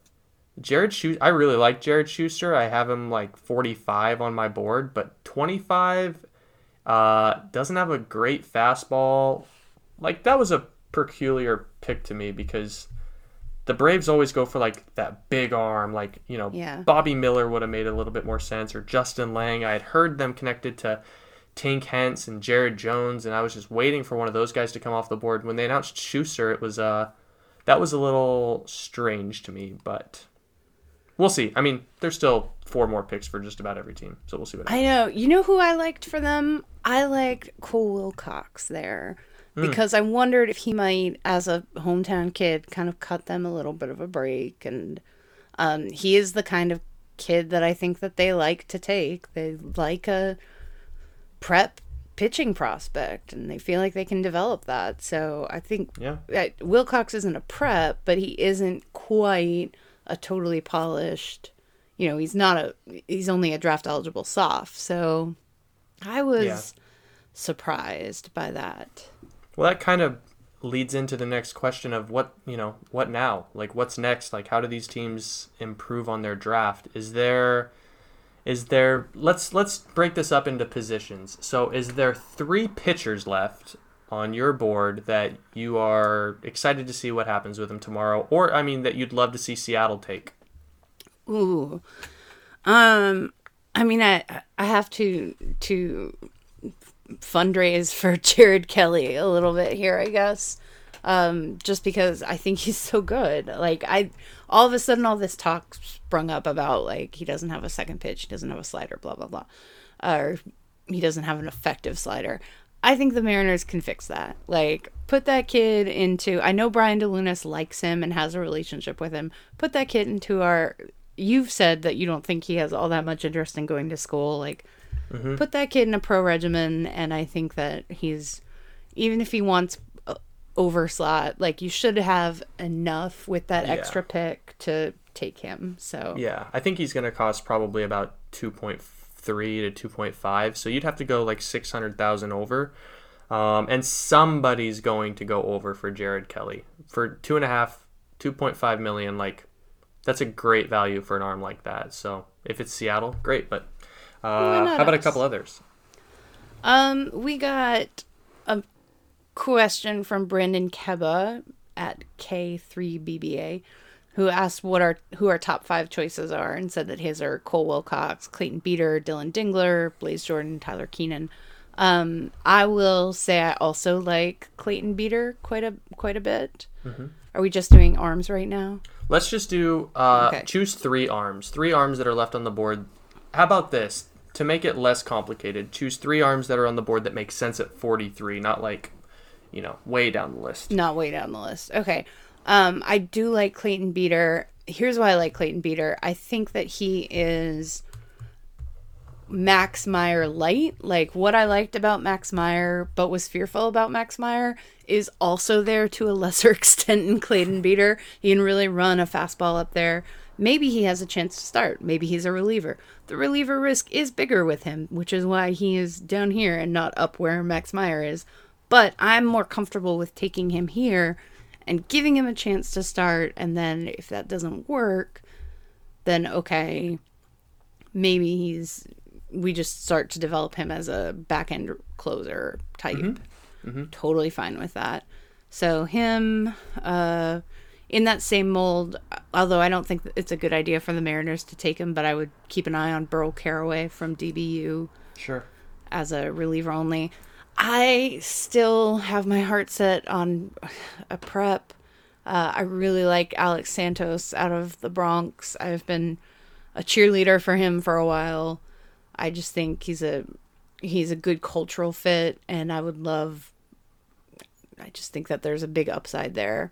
Speaker 3: I really like Jared Schuster. I have him like 45 on my board, but 25 doesn't have a great fastball. Like, that was a peculiar pick to me, because the Braves always go for like that big arm, like,
Speaker 2: Yeah.
Speaker 3: Bobby Miller would have made a little bit more sense, or Justin Lang. I had heard them connected to Tink Hence and Jared Jones, and I was just waiting for one of those guys to come off the board. When they announced Schuster, it was that was a little strange to me, but we'll see. I mean, there's still 4 more picks for just about every team, so we'll see what happens.
Speaker 2: I know. You know who I liked for them? I liked Cole Wilcox there, because I wondered if he might, as a hometown kid, kind of cut them a little bit of a break. And he is the kind of kid that I think that they like to take. They like a prep pitching prospect, and they feel like they can develop that. So I think
Speaker 3: Yeah.
Speaker 2: Wilcox isn't a prep, but he isn't quite a totally polished. He's only a draft eligible soft. So I was
Speaker 3: Yeah.
Speaker 2: surprised by that.
Speaker 3: Well, that kind of leads into the next question of what now? Like, what's next? Like, how do these teams improve on their draft? Is there let's break this up into positions. So, is there 3 pitchers left on your board that you are excited to see what happens with them tomorrow, or, I mean, that you'd love to see Seattle take?
Speaker 2: Ooh. I mean, I have to fundraise for Jared Kelly a little bit here, I guess. Just because I think he's so good. Like, all of a sudden, all this talk sprung up about, like, he doesn't have a second pitch, he doesn't have a slider, blah, blah, blah. Or he doesn't have an effective slider. I think the Mariners can fix that. Like, put that kid into, I know Brian DeLunas likes him and has a relationship with him. Put that kid into you've said that you don't think he has all that much interest in going to school. Like, put that kid in a pro regimen, and I think that he's even if he wants over slot, like you should have enough with that extra pick to take him. So
Speaker 3: yeah, I think he's going to cost probably about 2.3 to 2.5. So you'd have to go like 600,000 over. And somebody's going to go over for Jared Kelly for 2.5 million. Like, that's a great value for an arm like that. So if it's Seattle, great. But how about a couple others?
Speaker 2: We got a question from Brandon Keba at K3BBA, who asked who our top 5 choices are, and said that his are Cole Wilcox, Clayton Beeter, Dylan Dingler, Blaze Jordan, Tyler Keenan. I will say I also like Clayton Beeter quite a bit. Mm-hmm. Are we just doing arms right now?
Speaker 3: Let's just do choose 3 arms that are left on the board. How about this? To make it less complicated, choose 3 arms that are on the board that make sense at 43, not like, way down the list.
Speaker 2: Not way down the list. Okay. I do like Clayton Beeter. Here's why I like Clayton Beeter. I think that he is Max Meyer light. Like, what I liked about Max Meyer, but was fearful about Max Meyer, is also there to a lesser extent in Clayton Beeter. He can really run a fastball up there. Maybe he has a chance to start. Maybe he's a reliever. The reliever risk is bigger with him, which is why he is down here and not up where Max Meyer is. But I'm more comfortable with taking him here and giving him a chance to start. And then if that doesn't work, then okay, maybe we just start to develop him as a back-end closer type. Mm-hmm. Mm-hmm. Totally fine with that. So him, in that same mold, although I don't think it's a good idea for the Mariners to take him, but I would keep an eye on Burl Caraway from DBU.
Speaker 3: Sure.
Speaker 2: As a reliever only. I still have my heart set on a prep. I really like Alex Santos out of the Bronx. I've been a cheerleader for him for a while. I just think he's a good cultural fit, and I just think that there's a big upside there.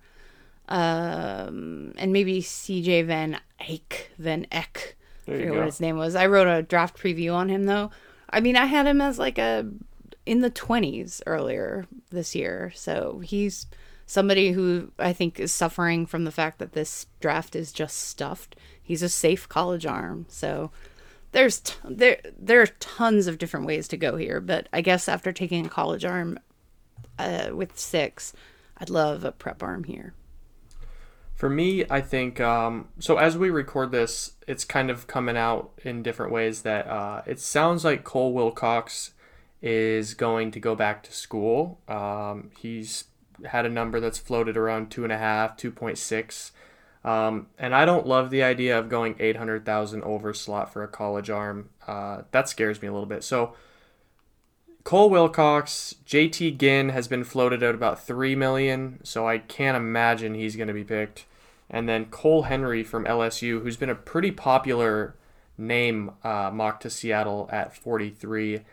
Speaker 2: And maybe CJ Van Eyck. I forget what his name was. I wrote a draft preview on him, though. I mean, I had him as like in the 20s earlier this year. So he's somebody who I think is suffering from the fact that this draft is just stuffed. He's a safe college arm. So there are tons of different ways to go here. But I guess after taking a college arm with 6, I'd love a prep arm here.
Speaker 3: For me, I think, so as we record this, it's kind of coming out in different ways that it sounds like Cole Wilcox is going to go back to school. He's had a number that's floated around 2.5, 2.6. And I don't love the idea of going 800,000 over slot for a college arm. That scares me a little bit. So Cole Wilcox, JT Ginn has been floated at about 3 million. So I can't imagine he's going to be picked. And then Cole Henry from LSU, who's been a pretty popular name mocked to Seattle at 43.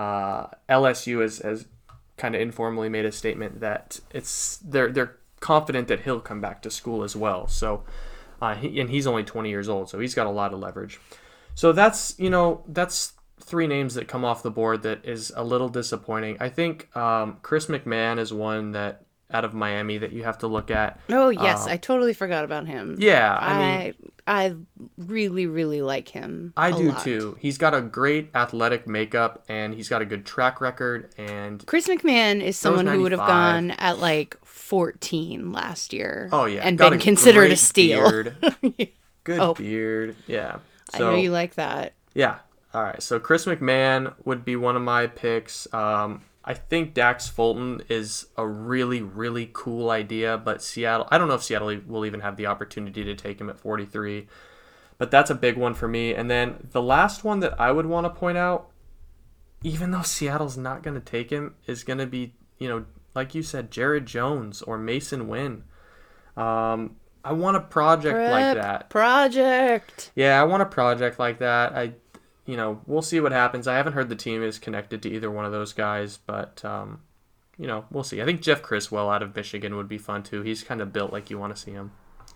Speaker 3: LSU has kind of informally made a statement that they're confident that he'll come back to school as well. So, and he's only 20 years old, so he's got a lot of leverage. So that's 3 names that come off the board that is a little disappointing. I think Chris McMahon is one that out of Miami that you have to look at.
Speaker 2: Oh yes, I totally forgot about him.
Speaker 3: Yeah,
Speaker 2: I really, really like him.
Speaker 3: I do too. He's got a great athletic makeup, and he's got a good track record. And
Speaker 2: Chris McMahon is someone who would have gone at like 14 last year.
Speaker 3: Oh yeah,
Speaker 2: and been considered a steal.
Speaker 3: Beard. Good beard. Yeah,
Speaker 2: so, I know you like that.
Speaker 3: Yeah. All right. So Chris McMahon would be one of my picks. I think Dax Fulton is a really, really cool idea, but Seattle, I don't know if Seattle will even have the opportunity to take him at 43, but that's a big one for me. And then the last one that I would want to point out, even though Seattle's not going to take him, is going to be, like you said, Jared Jones or Mason Wynn. I want a project like that. Yeah, I want a project like that. We'll see what happens. I haven't heard the team is connected to either one of those guys, but, we'll see. I think Jeff Criswell out of Michigan would be fun, too. He's kind of built like you want to see him.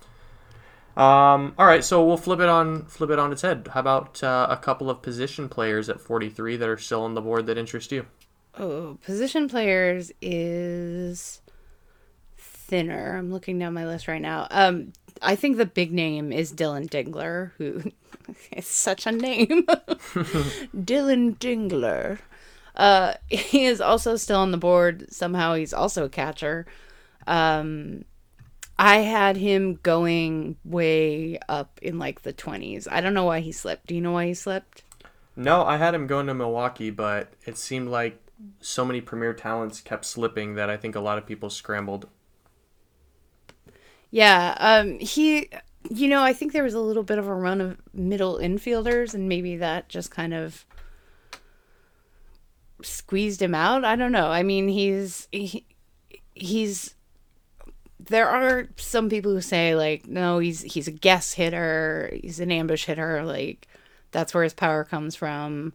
Speaker 3: All right, so we'll flip it on its head. How about a couple of position players at 43 that are still on the board that interest you?
Speaker 2: Oh, position players is thinner. I'm looking down my list right now. I think the big name is Dylan Dingler, who is such a name. Dylan Dingler. He is also still on the board. Somehow he's also a catcher. I had him going way up in like the 20s. I don't know why he slipped. Do you know why he slipped?
Speaker 3: No, I had him going to Milwaukee, but it seemed like so many premier talents kept slipping that I think a lot of people scrambled.
Speaker 2: Yeah, I think there was a little bit of a run of middle infielders, and maybe that just kind of squeezed him out. I don't know. I mean, he's there are some people who say like, no, he's a guess hitter, he's an ambush hitter, like that's where his power comes from.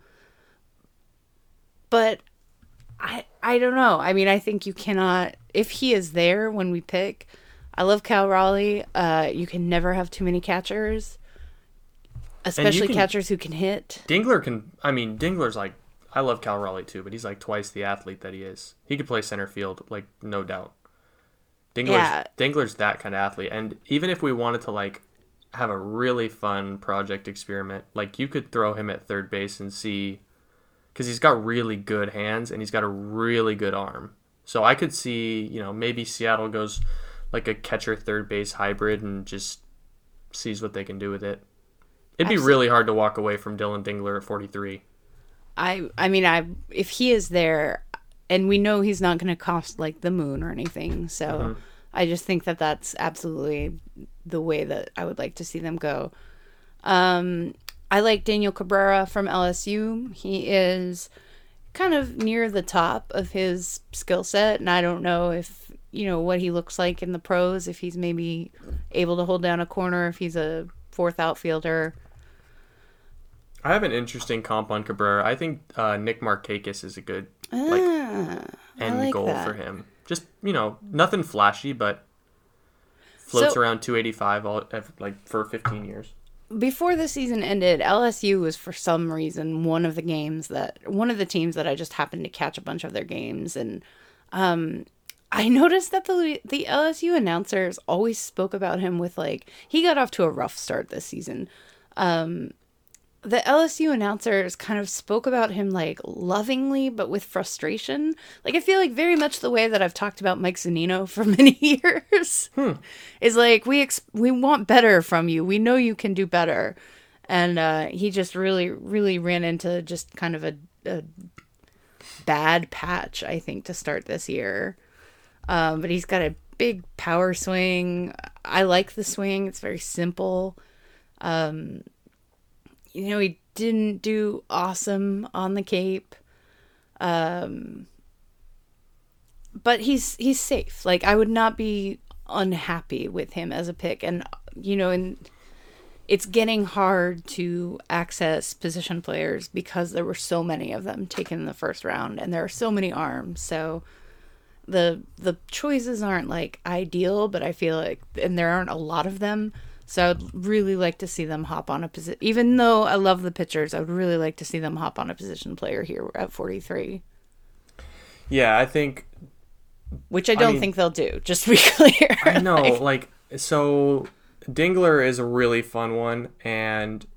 Speaker 2: But I don't know. I mean, I think you cannot, if he is there when we pick. I love Cal Raleigh. You can never have too many catchers, especially catchers who can hit.
Speaker 3: Dingler's like, I love Cal Raleigh too, but he's like twice the athlete that he is. He could play center field, like no doubt. Dingler's that kind of athlete. And even if we wanted to like have a really fun project experiment, like you could throw him at third base and see, because he's got really good hands and he's got a really good arm. So I could see, maybe Seattle goes like a catcher third base hybrid and just sees what they can do with it. It'd be really hard to walk away from Dylan Dingler at 43.
Speaker 2: If he is there, and we know he's not going to cost like the moon or anything, so I just think that that's absolutely the way that I would like to see them go. I like Daniel Cabrera from LSU. He is kind of near the top of his skill set, and I don't know if what he looks like in the pros, if he's maybe able to hold down a corner, if he's a fourth outfielder.
Speaker 3: I have an interesting comp on Cabrera. I think Nick Markakis is a good end goal for him. Just, nothing flashy, but floats around 285 for 15 years.
Speaker 2: Before the season ended, LSU was for some reason one of the teams that I just happened to catch a bunch of their games, and I noticed that the LSU announcers always spoke about him with like, he got off to a rough start this season. The LSU announcers kind of spoke about him like lovingly, but with frustration. Like, I feel like very much the way that I've talked about Mike Zunino for many years is like, we want better from you. We know you can do better. And he just really, really ran into just kind of a bad patch, I think, to start this year. But he's got a big power swing. I like the swing. It's very simple. He didn't do awesome on the Cape. But he's safe. Like, I would not be unhappy with him as a pick. And, and it's getting hard to access position players because there were so many of them taken in the first round and there are so many arms. So the choices aren't like ideal, but I feel like, and there aren't a lot of them. So I'd really like to see them hop on a position. Even though I love the pitchers, I would really like to see them hop on a position player here at 43.
Speaker 3: Yeah, I think...
Speaker 2: Which I don't think they'll do, just to be clear.
Speaker 3: I know, so Dingler is a really fun one, and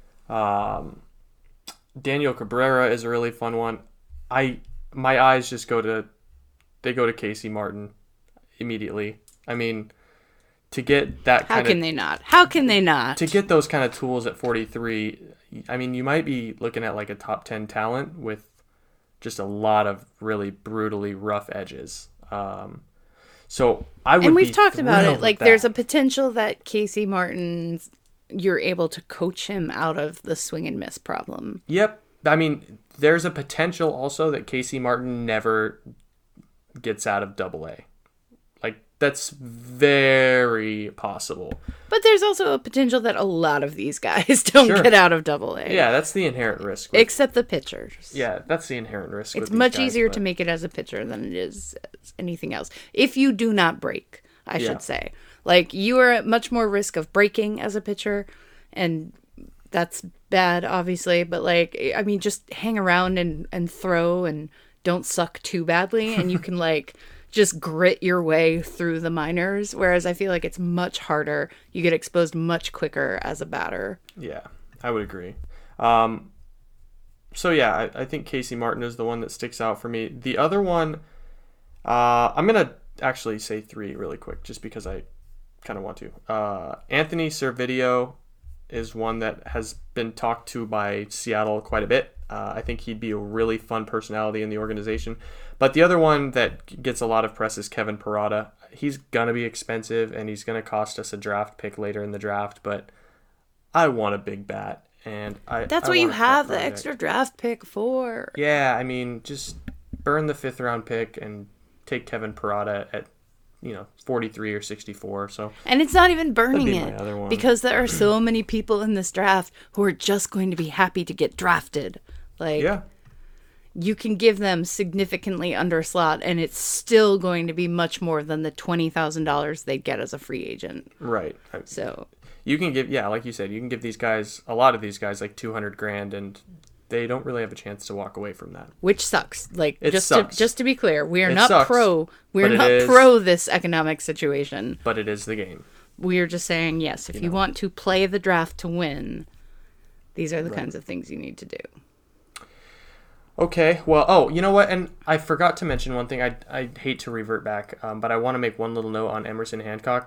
Speaker 3: Daniel Cabrera is a really fun one. My eyes just go to Casey Martin immediately. I mean... To get that
Speaker 2: How can they not? How can they not?
Speaker 3: To get those kind of tools at 43, I mean, you might be looking at like a top 10 talent with just a lot of really brutally rough edges. So I would.
Speaker 2: And we've talked about it. Like, there's a potential that Casey Martin's, you're able to coach him out of the swing and miss problem.
Speaker 3: Yep. I mean, there's a potential also that Casey Martin never gets out of Double-A. That's very possible.
Speaker 2: But there's also a potential that a lot of these guys don't get out of Double-A.
Speaker 3: Yeah, that's the inherent risk.
Speaker 2: Except the pitchers.
Speaker 3: Yeah, that's the inherent risk.
Speaker 2: It's much easier to make it as a pitcher than it is as anything else. If you do not break, I should say. Like, you are at much more risk of breaking as a pitcher, and that's bad, obviously. But, just hang around and throw and don't suck too badly and you can like just grit your way through the minors. Whereas I feel like it's much harder. You get exposed much quicker as a batter.
Speaker 3: Yeah, I would agree. So yeah, I think Casey Martin is the one that sticks out for me. The other one, I'm going to actually say 3 really quick, just because I kind of want to. Anthony Servideo is one that has been talked to by Seattle quite a bit. I think he'd be a really fun personality in the organization. But the other one that gets a lot of press is Kevin Parada. He's going to be expensive, and he's going to cost us a draft pick later in the draft, but I want a big bat. And
Speaker 2: That's what you have the extra draft pick for.
Speaker 3: Yeah, I mean, just burn the 5th round pick and take Kevin Parada at 43 or 64. So,
Speaker 2: and it's not even burning
Speaker 3: it
Speaker 2: because there are so many people in this draft who are just going to be happy to get drafted. Like,
Speaker 3: yeah,
Speaker 2: you can give them significantly under slot, and it's still going to be much more than the $20,000 they'd get as a free agent.
Speaker 3: Right.
Speaker 2: So
Speaker 3: you can give, like you said, you can give these guys, a lot of these guys, like $200,000, and they don't really have a chance to walk away from that.
Speaker 2: Which sucks. Like,
Speaker 3: it
Speaker 2: just
Speaker 3: sucks.
Speaker 2: To be clear, we are
Speaker 3: It
Speaker 2: not
Speaker 3: sucks,
Speaker 2: pro. We're
Speaker 3: but
Speaker 2: not
Speaker 3: it is-
Speaker 2: pro this economic situation.
Speaker 3: But it is the game.
Speaker 2: We are just saying, yes, if you want to play the draft to win, these are the kinds of things you need to do.
Speaker 3: Okay, well, you know what? And I forgot to mention one thing. I hate to revert back, but I want to make one little note on Emerson Hancock.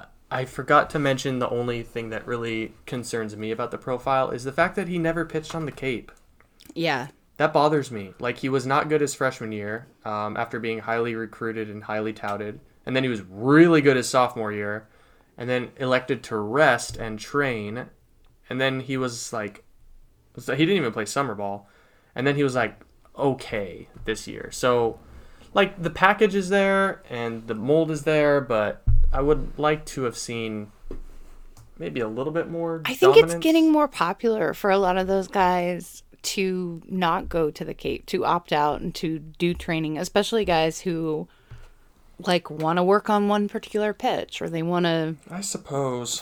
Speaker 3: I forgot to mention the only thing that really concerns me about the profile is the fact that he never pitched on the Cape.
Speaker 2: Yeah.
Speaker 3: That bothers me. Like, he was not good his freshman year after being highly recruited and highly touted. And then he was really good his sophomore year. And then elected to rest and train. And then he was like... he didn't even play summer ball. And then he was like, okay, this year. So, like, the package is there and the mold is there, but I would like to have seen maybe a little bit more
Speaker 2: I think
Speaker 3: dominance.
Speaker 2: it's getting more popular for a lot of those guys to not go to the Cape, to opt out and to do training, especially guys who like want to work on one particular pitch or they want to
Speaker 3: I suppose.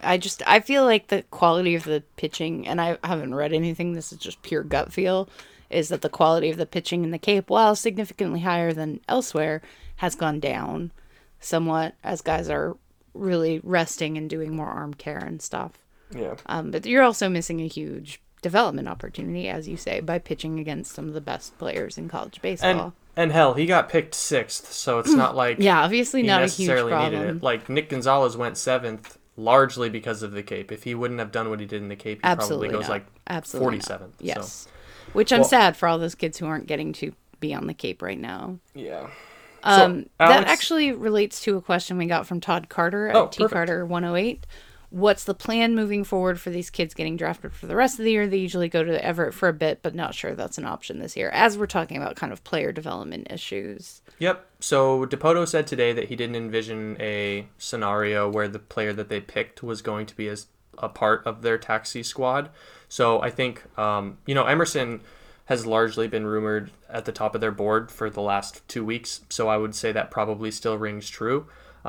Speaker 2: I feel like the quality of the pitching, and I haven't read anything, this is just pure gut feel, is that the quality of the pitching in the Cape, while significantly higher than elsewhere, has gone down somewhat as guys are really resting and doing more arm care and stuff.
Speaker 3: Yeah.
Speaker 2: But you're also missing a huge development opportunity, as you say, by pitching against some of the best players in college baseball.
Speaker 3: And hell, he got picked 6th, so it's not like
Speaker 2: Yeah, obviously
Speaker 3: he
Speaker 2: not a huge
Speaker 3: necessarily
Speaker 2: problem.
Speaker 3: needed it. Like, Nick Gonzalez went 7th largely because of the Cape. If he wouldn't have done what he did in the Cape, he
Speaker 2: Absolutely
Speaker 3: probably goes
Speaker 2: not.
Speaker 3: like
Speaker 2: Absolutely
Speaker 3: 47th.
Speaker 2: not. Yes.
Speaker 3: So,
Speaker 2: Which I'm
Speaker 3: Well-
Speaker 2: sad for all those kids who aren't getting to be on the Cape right now.
Speaker 3: yeah.
Speaker 2: That
Speaker 3: Alex-
Speaker 2: actually relates to a question we got from Todd Carter at
Speaker 3: Oh, perfect.
Speaker 2: tcarter108. What's the plan moving forward for these kids getting drafted for the rest of the year? They usually go to Everett for a bit, but not sure that's an option this year, as we're talking about kind of player development issues.
Speaker 3: Yep. So Dipoto said today that he didn't envision a scenario where the player that they picked was going to be as a part of their taxi squad. So I think, Emerson has largely been rumored at the top of their board for the last 2 weeks. So I would say that probably still rings true.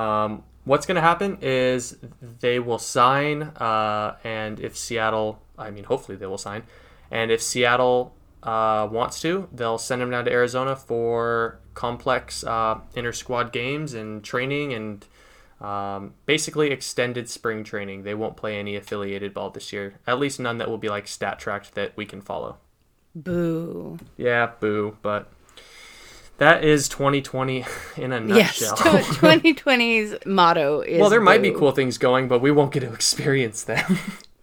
Speaker 3: What's going to happen is they will sign, and if Seattle, hopefully they will sign. And if Seattle wants to, they'll send him down to Arizona for complex inter-squad games and training and basically extended spring training. They won't play any affiliated ball this year, at least none that will be like stat tracked that we can follow.
Speaker 2: Boo.
Speaker 3: Yeah, boo, but that is 2020 in a nutshell.
Speaker 2: Yes, 2020's motto is
Speaker 3: Well, there might be
Speaker 2: boo.
Speaker 3: cool things going, but we won't get to experience them.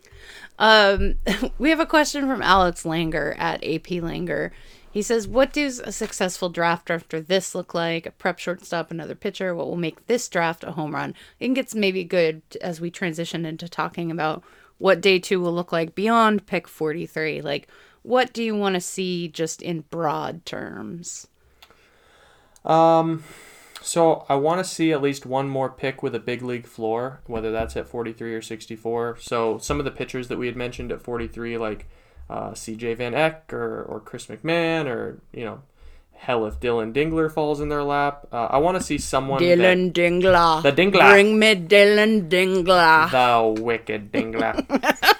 Speaker 2: We have a question from Alex Langer at AP Langer. He says, what does a successful draft after this look like? A prep shortstop, another pitcher. What will make this draft a home run? I think it's maybe good as we transition into talking about what day 2 will look like beyond pick 43. Like, what do you want to see just in broad terms?
Speaker 3: So I want to see at least one more pick with a big league floor, whether that's at 43 or 64. So some of the pitchers that we had mentioned at 43, like CJ Van Eck or Chris McMahon, or, hell, if Dylan Dingler falls in their lap. I want to see someone
Speaker 2: Dylan Dingler.
Speaker 3: The Dingler.
Speaker 2: Bring me Dylan Dingler.
Speaker 3: The wicked Dingler.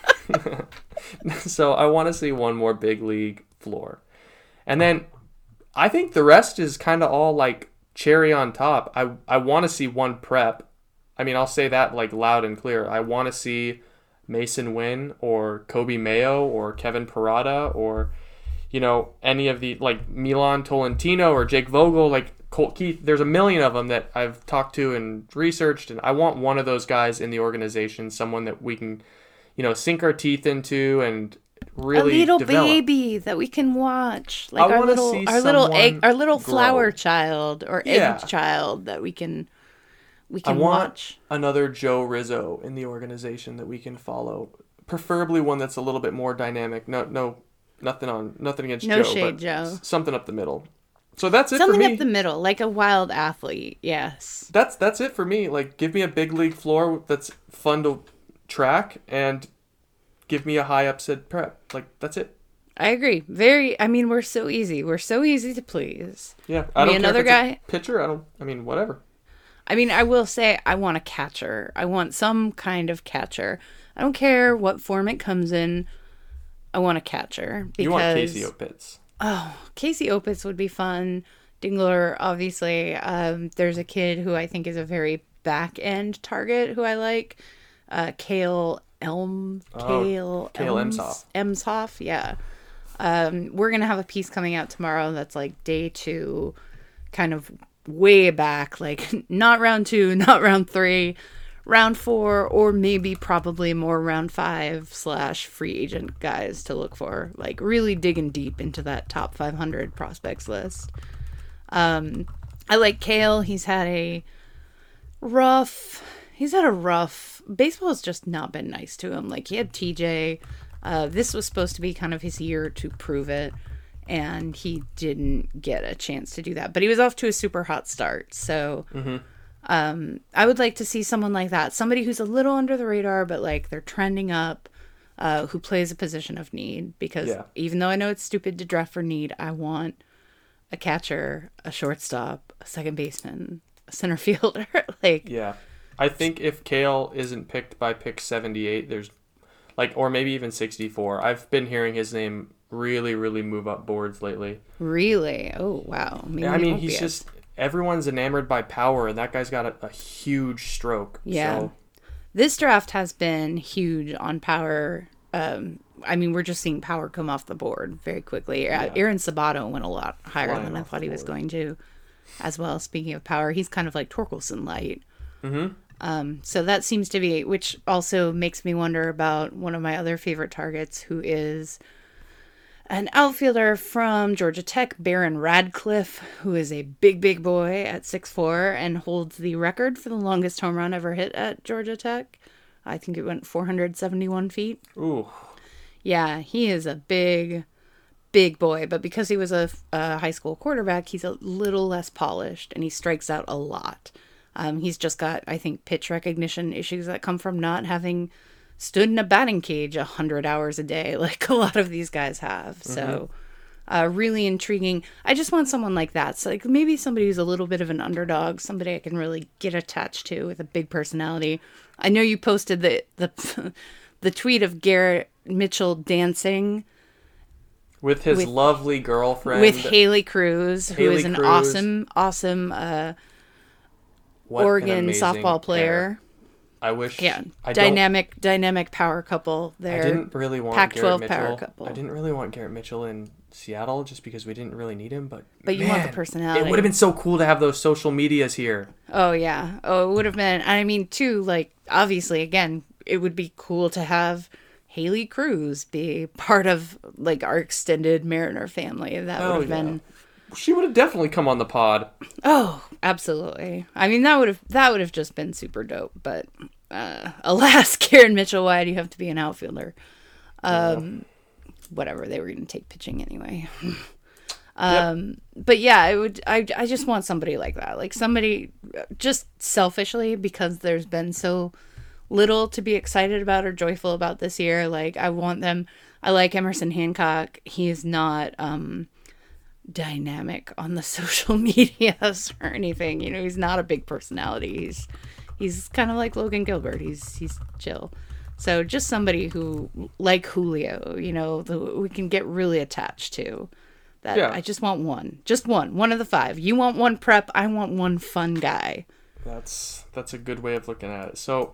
Speaker 3: So I want to see one more big league floor. And then I think the rest is kind of all like cherry on top. I want to see one prep. I mean, I'll say that like loud and clear. I want to see Mason Wynn or Kobe Mayo or Kevin Parada or, you know, any of the like Milan Tolentino or Jake Vogel, like Colt Keith. There's a million of them that I've talked to and researched, and I want one of those guys in the organization, someone that we can, you know, sink our teeth into and really
Speaker 2: a little
Speaker 3: develop.
Speaker 2: Baby that we can watch, like
Speaker 3: I
Speaker 2: our
Speaker 3: wanna
Speaker 2: little
Speaker 3: see
Speaker 2: our little
Speaker 3: someone
Speaker 2: egg, our little flower
Speaker 3: grow.
Speaker 2: child or
Speaker 3: Yeah.
Speaker 2: egg child that we can
Speaker 3: I want
Speaker 2: watch.
Speaker 3: another Joe Rizzo in the organization that we can follow, preferably one that's a little bit more dynamic. Nothing against
Speaker 2: No
Speaker 3: Joe,
Speaker 2: shade,
Speaker 3: but
Speaker 2: Joe.
Speaker 3: Something up the middle. So that's it
Speaker 2: Something
Speaker 3: for me.
Speaker 2: up the middle, like a wild athlete. Yes.
Speaker 3: That's it for me. Like, give me a big league floor that's fun to track, and give me a high upset prep. Like, that's it.
Speaker 2: I agree. I mean, we're so easy. We're so easy to please.
Speaker 3: Yeah, I don't
Speaker 2: another
Speaker 3: care if it's
Speaker 2: guy?
Speaker 3: a pitcher. I mean, whatever.
Speaker 2: I mean, I will say I want a catcher. I want some kind of catcher. I don't care what form it comes in. I want a catcher because
Speaker 3: You want Casey Opitz.
Speaker 2: Oh, Casey Opitz would be fun. Dingler, obviously. There's a kid who I think is a very back end target who I like. Kale
Speaker 3: Emshoff.
Speaker 2: Emshoff, yeah. We're gonna have a piece coming out tomorrow that's like day 2, kind of way back, like not round 2, not round 3, round 4, or maybe probably more round 5 / free agent guys to look for, like really digging deep into that top 500 prospects list. I like Kale. He's had a rough baseball's just not been nice to him. Like, he had TJ. This was supposed to be kind of his year to prove it, and he didn't get a chance to do that. But he was off to a super hot start. So I would like to see someone like that. Somebody who's a little under the radar, but like they're trending up, who plays a position of need. Because even though I know it's stupid to draft for need, I want a catcher, a shortstop, a second baseman, a center fielder. Like,
Speaker 3: yeah. I think if Kale isn't picked by pick 78, there's like, or maybe even 64. I've been hearing his name really, really move up boards lately.
Speaker 2: Really? Oh, wow. Maybe
Speaker 3: I mean,
Speaker 2: won't
Speaker 3: he's
Speaker 2: be
Speaker 3: just, everyone's enamored by power, and that guy's got a huge stroke.
Speaker 2: Yeah.
Speaker 3: So,
Speaker 2: This draft has been huge on power. I mean, we're just seeing power come off the board very quickly. Aaron Sabato went a lot higher
Speaker 3: Flying
Speaker 2: than I
Speaker 3: off
Speaker 2: thought
Speaker 3: the
Speaker 2: he was
Speaker 3: board.
Speaker 2: going to as well. Speaking of power, he's kind of like Torkelson light.
Speaker 3: Mm-hmm.
Speaker 2: So that seems to be, which also makes me wonder about one of my other favorite targets, who is an outfielder from Georgia Tech, Barron Radcliffe, who is a big boy at 6'4" and holds the record for the longest home run ever hit at Georgia Tech. I think it went 471 feet.
Speaker 3: Ooh.
Speaker 2: Yeah, he is a big boy, but because he was a high school quarterback, he's a little less polished, and he strikes out a lot. He's just got, I think, pitch recognition issues that come from not having stood in a batting cage 100 hours a day, like a lot of these guys have. So, really intriguing. I just want someone like that. So, like, maybe somebody who's a little bit of an underdog, somebody I can really get attached to with a big personality. I know you posted the tweet of Garrett Mitchell dancing
Speaker 3: With his lovely girlfriend.
Speaker 2: with Haley Cruz, who
Speaker 3: Haley
Speaker 2: is an
Speaker 3: Cruz.
Speaker 2: awesome
Speaker 3: What an
Speaker 2: Oregon
Speaker 3: amazing
Speaker 2: softball player.
Speaker 3: pair. I wish.
Speaker 2: Yeah,
Speaker 3: I don't-
Speaker 2: dynamic power couple there.
Speaker 3: I didn't really want
Speaker 2: Pac-12
Speaker 3: Garrett
Speaker 2: power
Speaker 3: Mitchell.
Speaker 2: couple.
Speaker 3: I didn't really want Garrett Mitchell in Seattle just because we didn't really need him. But
Speaker 2: You want the
Speaker 3: man,
Speaker 2: personality.
Speaker 3: It would have been so cool to have those social medias here.
Speaker 2: Oh yeah. Oh, it would have been. I mean, too. Like, obviously, again, it would be cool to have Haley Cruz be part of like our extended Mariner family. That
Speaker 3: Oh,
Speaker 2: would have been.
Speaker 3: She would have definitely come on the pod.
Speaker 2: Oh, absolutely. I mean, that would have just been super dope. But alas, Karen Mitchell, why do you have to be an outfielder? Whatever, they were going to take pitching anyway. But yeah, it would. I just want somebody like that, like somebody just selfishly, because there's been so little to be excited about or joyful about this year. Like, I want them. I like Emerson Hancock. He is not dynamic on the social medias or anything. You know, he's not a big personality. He's kind of like Logan Gilbert. He's chill. So just somebody who, like Julio, you know, we can get really attached to. That
Speaker 3: Yeah.
Speaker 2: I just want one. Just one of the 5. You want one prep, I want one fun guy.
Speaker 3: That's a good way of looking at it. So,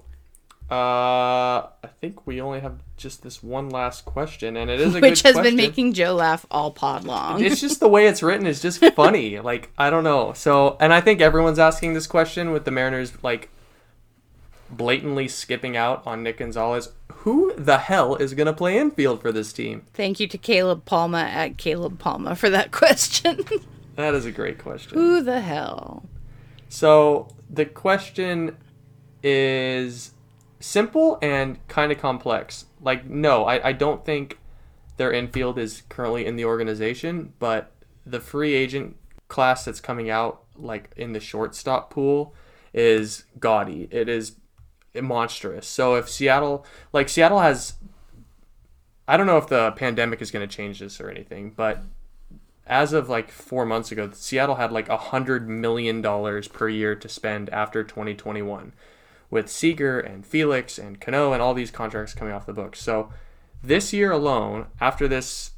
Speaker 3: I think we only have just this one last question, and it is a
Speaker 2: Which
Speaker 3: good
Speaker 2: has
Speaker 3: question.
Speaker 2: been making Joe laugh all pod long.
Speaker 3: It's just the way it's written is just funny. Like, I don't know. So, and I think everyone's asking this question with the Mariners, like, blatantly skipping out on Nick Gonzalez. Who the hell is going to play infield for this team?
Speaker 2: Thank you to Caleb Palma at Caleb Palma for that question.
Speaker 3: That is a great question.
Speaker 2: Who the hell?
Speaker 3: So, the question is simple and kind of complex. Like, no, I don't think their infield is currently in the organization, but the free agent class that's coming out, like in the shortstop pool, is gaudy. It is monstrous. So if Seattle has, I don't know if the pandemic is going to change this or anything, but as of like 4 months ago, Seattle had like $100 million per year to spend after 2021 with Seager and Felix and Cano and all these contracts coming off the books. So this year alone, after this,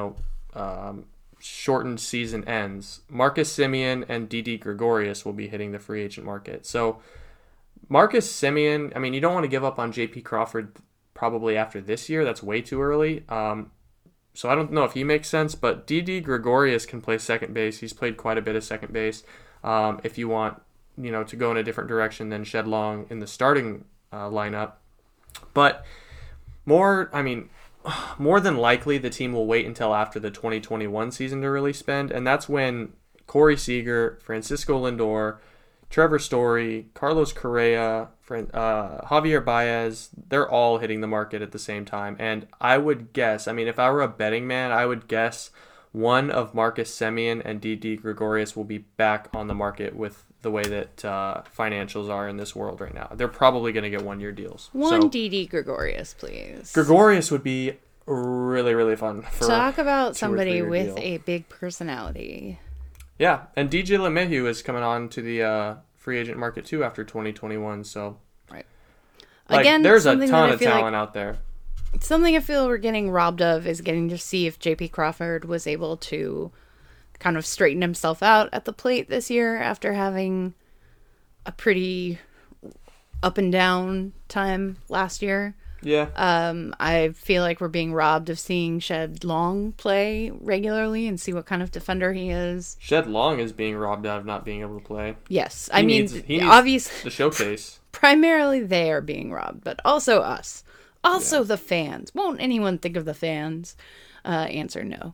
Speaker 3: shortened season ends, Marcus Semien and Didi Gregorius will be hitting the free agent market. So Marcus Semien, I mean, you don't want to give up on JP Crawford probably after this year. That's way too early. So I don't know if he makes sense, but Didi Gregorius can play second base. He's played quite a bit of second base. If you want, to go in a different direction than Shed Long in the starting lineup. But more than likely, the team will wait until after the 2021 season to really spend, and that's when Corey Seager, Francisco Lindor, Trevor Story, Carlos Correa, Javier Baez, they're all hitting the market at the same time. And I would guess, if I were a betting man, I would guess one of Marcus Semien and Didi Gregorius will be back on the market with the way that financials are in this world right now. They're probably going to get 1-year deals.
Speaker 2: One Didi Gregorius, please.
Speaker 3: Gregorius would be really, really fun.
Speaker 2: Talk about somebody with a big personality.
Speaker 3: Yeah, and DJ LeMahieu is coming on to the free agent market too after 2021. So,
Speaker 2: right.
Speaker 3: Again, there's a ton of talent out there.
Speaker 2: Something I feel we're getting robbed of is getting to see if JP Crawford was able to kind of straighten himself out at the plate this year after having a pretty up and down time last year.
Speaker 3: Yeah.
Speaker 2: I feel like we're being robbed of seeing Shed Long play regularly and see what kind of defender he is.
Speaker 3: Shed Long is being robbed out of not being able to play.
Speaker 2: Yes.
Speaker 3: He needs
Speaker 2: obviously
Speaker 3: the showcase.
Speaker 2: Primarily they are being robbed, but also us. Also the fans. Won't anyone think of the fans? Answer no.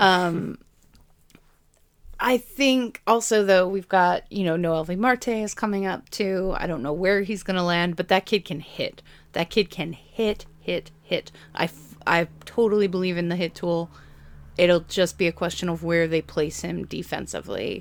Speaker 2: I think also, though, we've got, Noelvi Marte is coming up, too. I don't know where he's going to land, but that kid can hit. That kid can hit. I totally believe in the hit tool. It'll just be a question of where they place him defensively.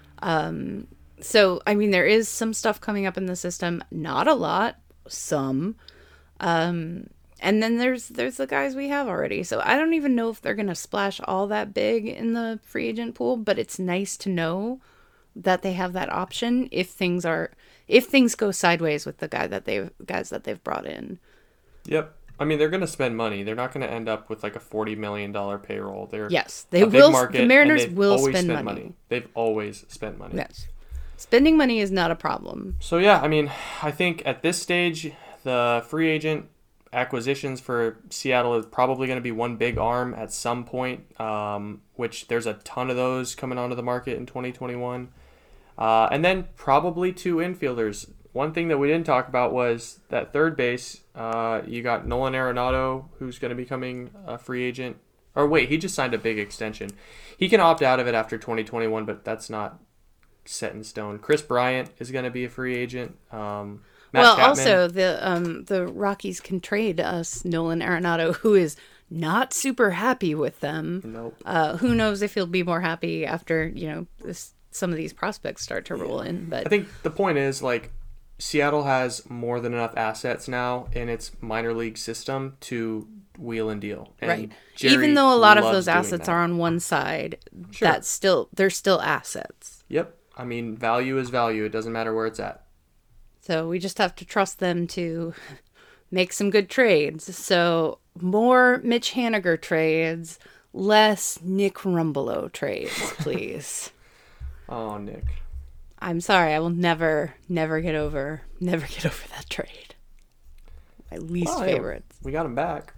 Speaker 2: So, there is some stuff coming up in the system. Not a lot. Some. And then there's the guys we have already. So I don't even know if they're going to splash all that big in the free agent pool, but it's nice to know that they have that option if things go sideways with the guys that they've brought in.
Speaker 3: Yep. They're going to spend money. They're not going to end up with like a $40 million payroll.
Speaker 2: Yes, they will. The Mariners will spend money.
Speaker 3: They've always spent money.
Speaker 2: Yes. Spending money is not a problem.
Speaker 3: So yeah, I think at this stage, the free agent acquisitions for Seattle is probably going to be one big arm at some point, which there's a ton of those coming onto the market in 2021. And then probably 2 infielders. One thing that we didn't talk about was that third base. You got Nolan Arenado, who's going to be becoming a free agent. Or wait, he just signed a big extension. He can opt out of it after 2021, but that's not set in stone. Chris Bryant is going to be a free agent. Matt Chapman.
Speaker 2: Also the Rockies can trade us Nolan Arenado, who is not super happy with them.
Speaker 3: Nope.
Speaker 2: Who knows if he'll be more happy after some of these prospects start to roll in. But
Speaker 3: I think the point is Seattle has more than enough assets now in its minor league system to wheel and deal. And
Speaker 2: right.
Speaker 3: Jerry
Speaker 2: even though a lot of
Speaker 3: loves
Speaker 2: those assets
Speaker 3: that.
Speaker 2: are on one side,
Speaker 3: Sure.
Speaker 2: they're still assets.
Speaker 3: Yep. Value is value. It doesn't matter where it's at.
Speaker 2: So we just have to trust them to make some good trades. So more Mitch Haniger trades, less Nick Rumbelow trades, please.
Speaker 3: Oh, Nick.
Speaker 2: I'm sorry. I will never get over that trade. My least favorites.
Speaker 3: We got him back.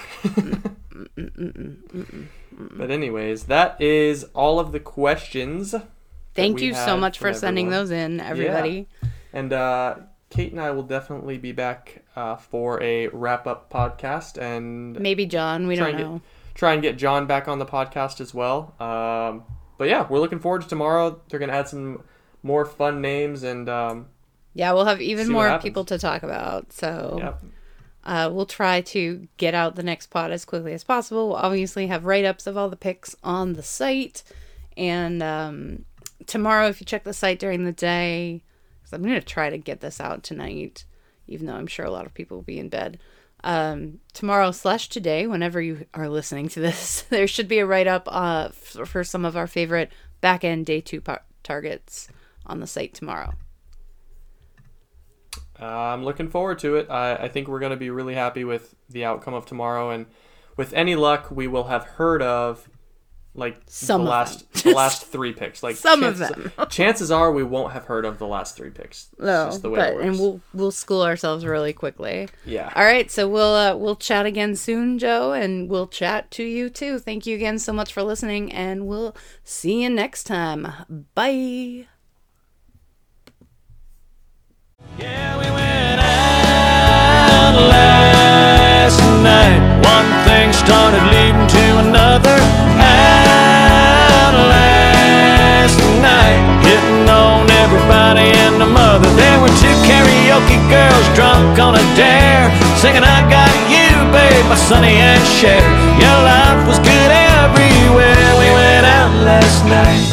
Speaker 3: But anyways, that is all of the questions.
Speaker 2: Thank you so much for sending those in, everybody.
Speaker 3: Yeah. And Kate and I will definitely be back for a wrap-up podcast. And
Speaker 2: maybe John, we don't know.
Speaker 3: Try and get John back on the podcast as well. But yeah, we're looking forward to tomorrow. They're going to add some more fun names. And
Speaker 2: yeah, we'll have even more people to talk about. So
Speaker 3: yep.
Speaker 2: We'll try to get out the next pod as quickly as possible. We'll obviously have write-ups of all the picks on the site. And tomorrow, if you check the site during the day, because I'm going to try to get this out tonight, even though I'm sure a lot of people will be in bed. Tomorrow/today, whenever you are listening to this, there should be a write-up for some of our favorite back-end day 2 targets on the site tomorrow.
Speaker 3: I'm looking forward to it. I think we're going to be really happy with the outcome of tomorrow, and with any luck, we will have heard of like the last 3 picks. Like
Speaker 2: some of them.
Speaker 3: Chances are we won't have heard of the last 3 picks.
Speaker 2: No,
Speaker 3: just the way it works.
Speaker 2: And we'll school ourselves really quickly.
Speaker 3: Yeah.
Speaker 2: All right, so we'll chat again soon, Joe, and we'll chat to you too. Thank you again so much for listening, and we'll see you next time. Bye.
Speaker 1: Yeah, we went out last night. One thing started leading to another. Out last night, hitting on everybody and the mother. There were 2 karaoke girls drunk on a dare, singing "I Got You, Babe" by Sonny and Cher. Your life was good everywhere. We went out last night.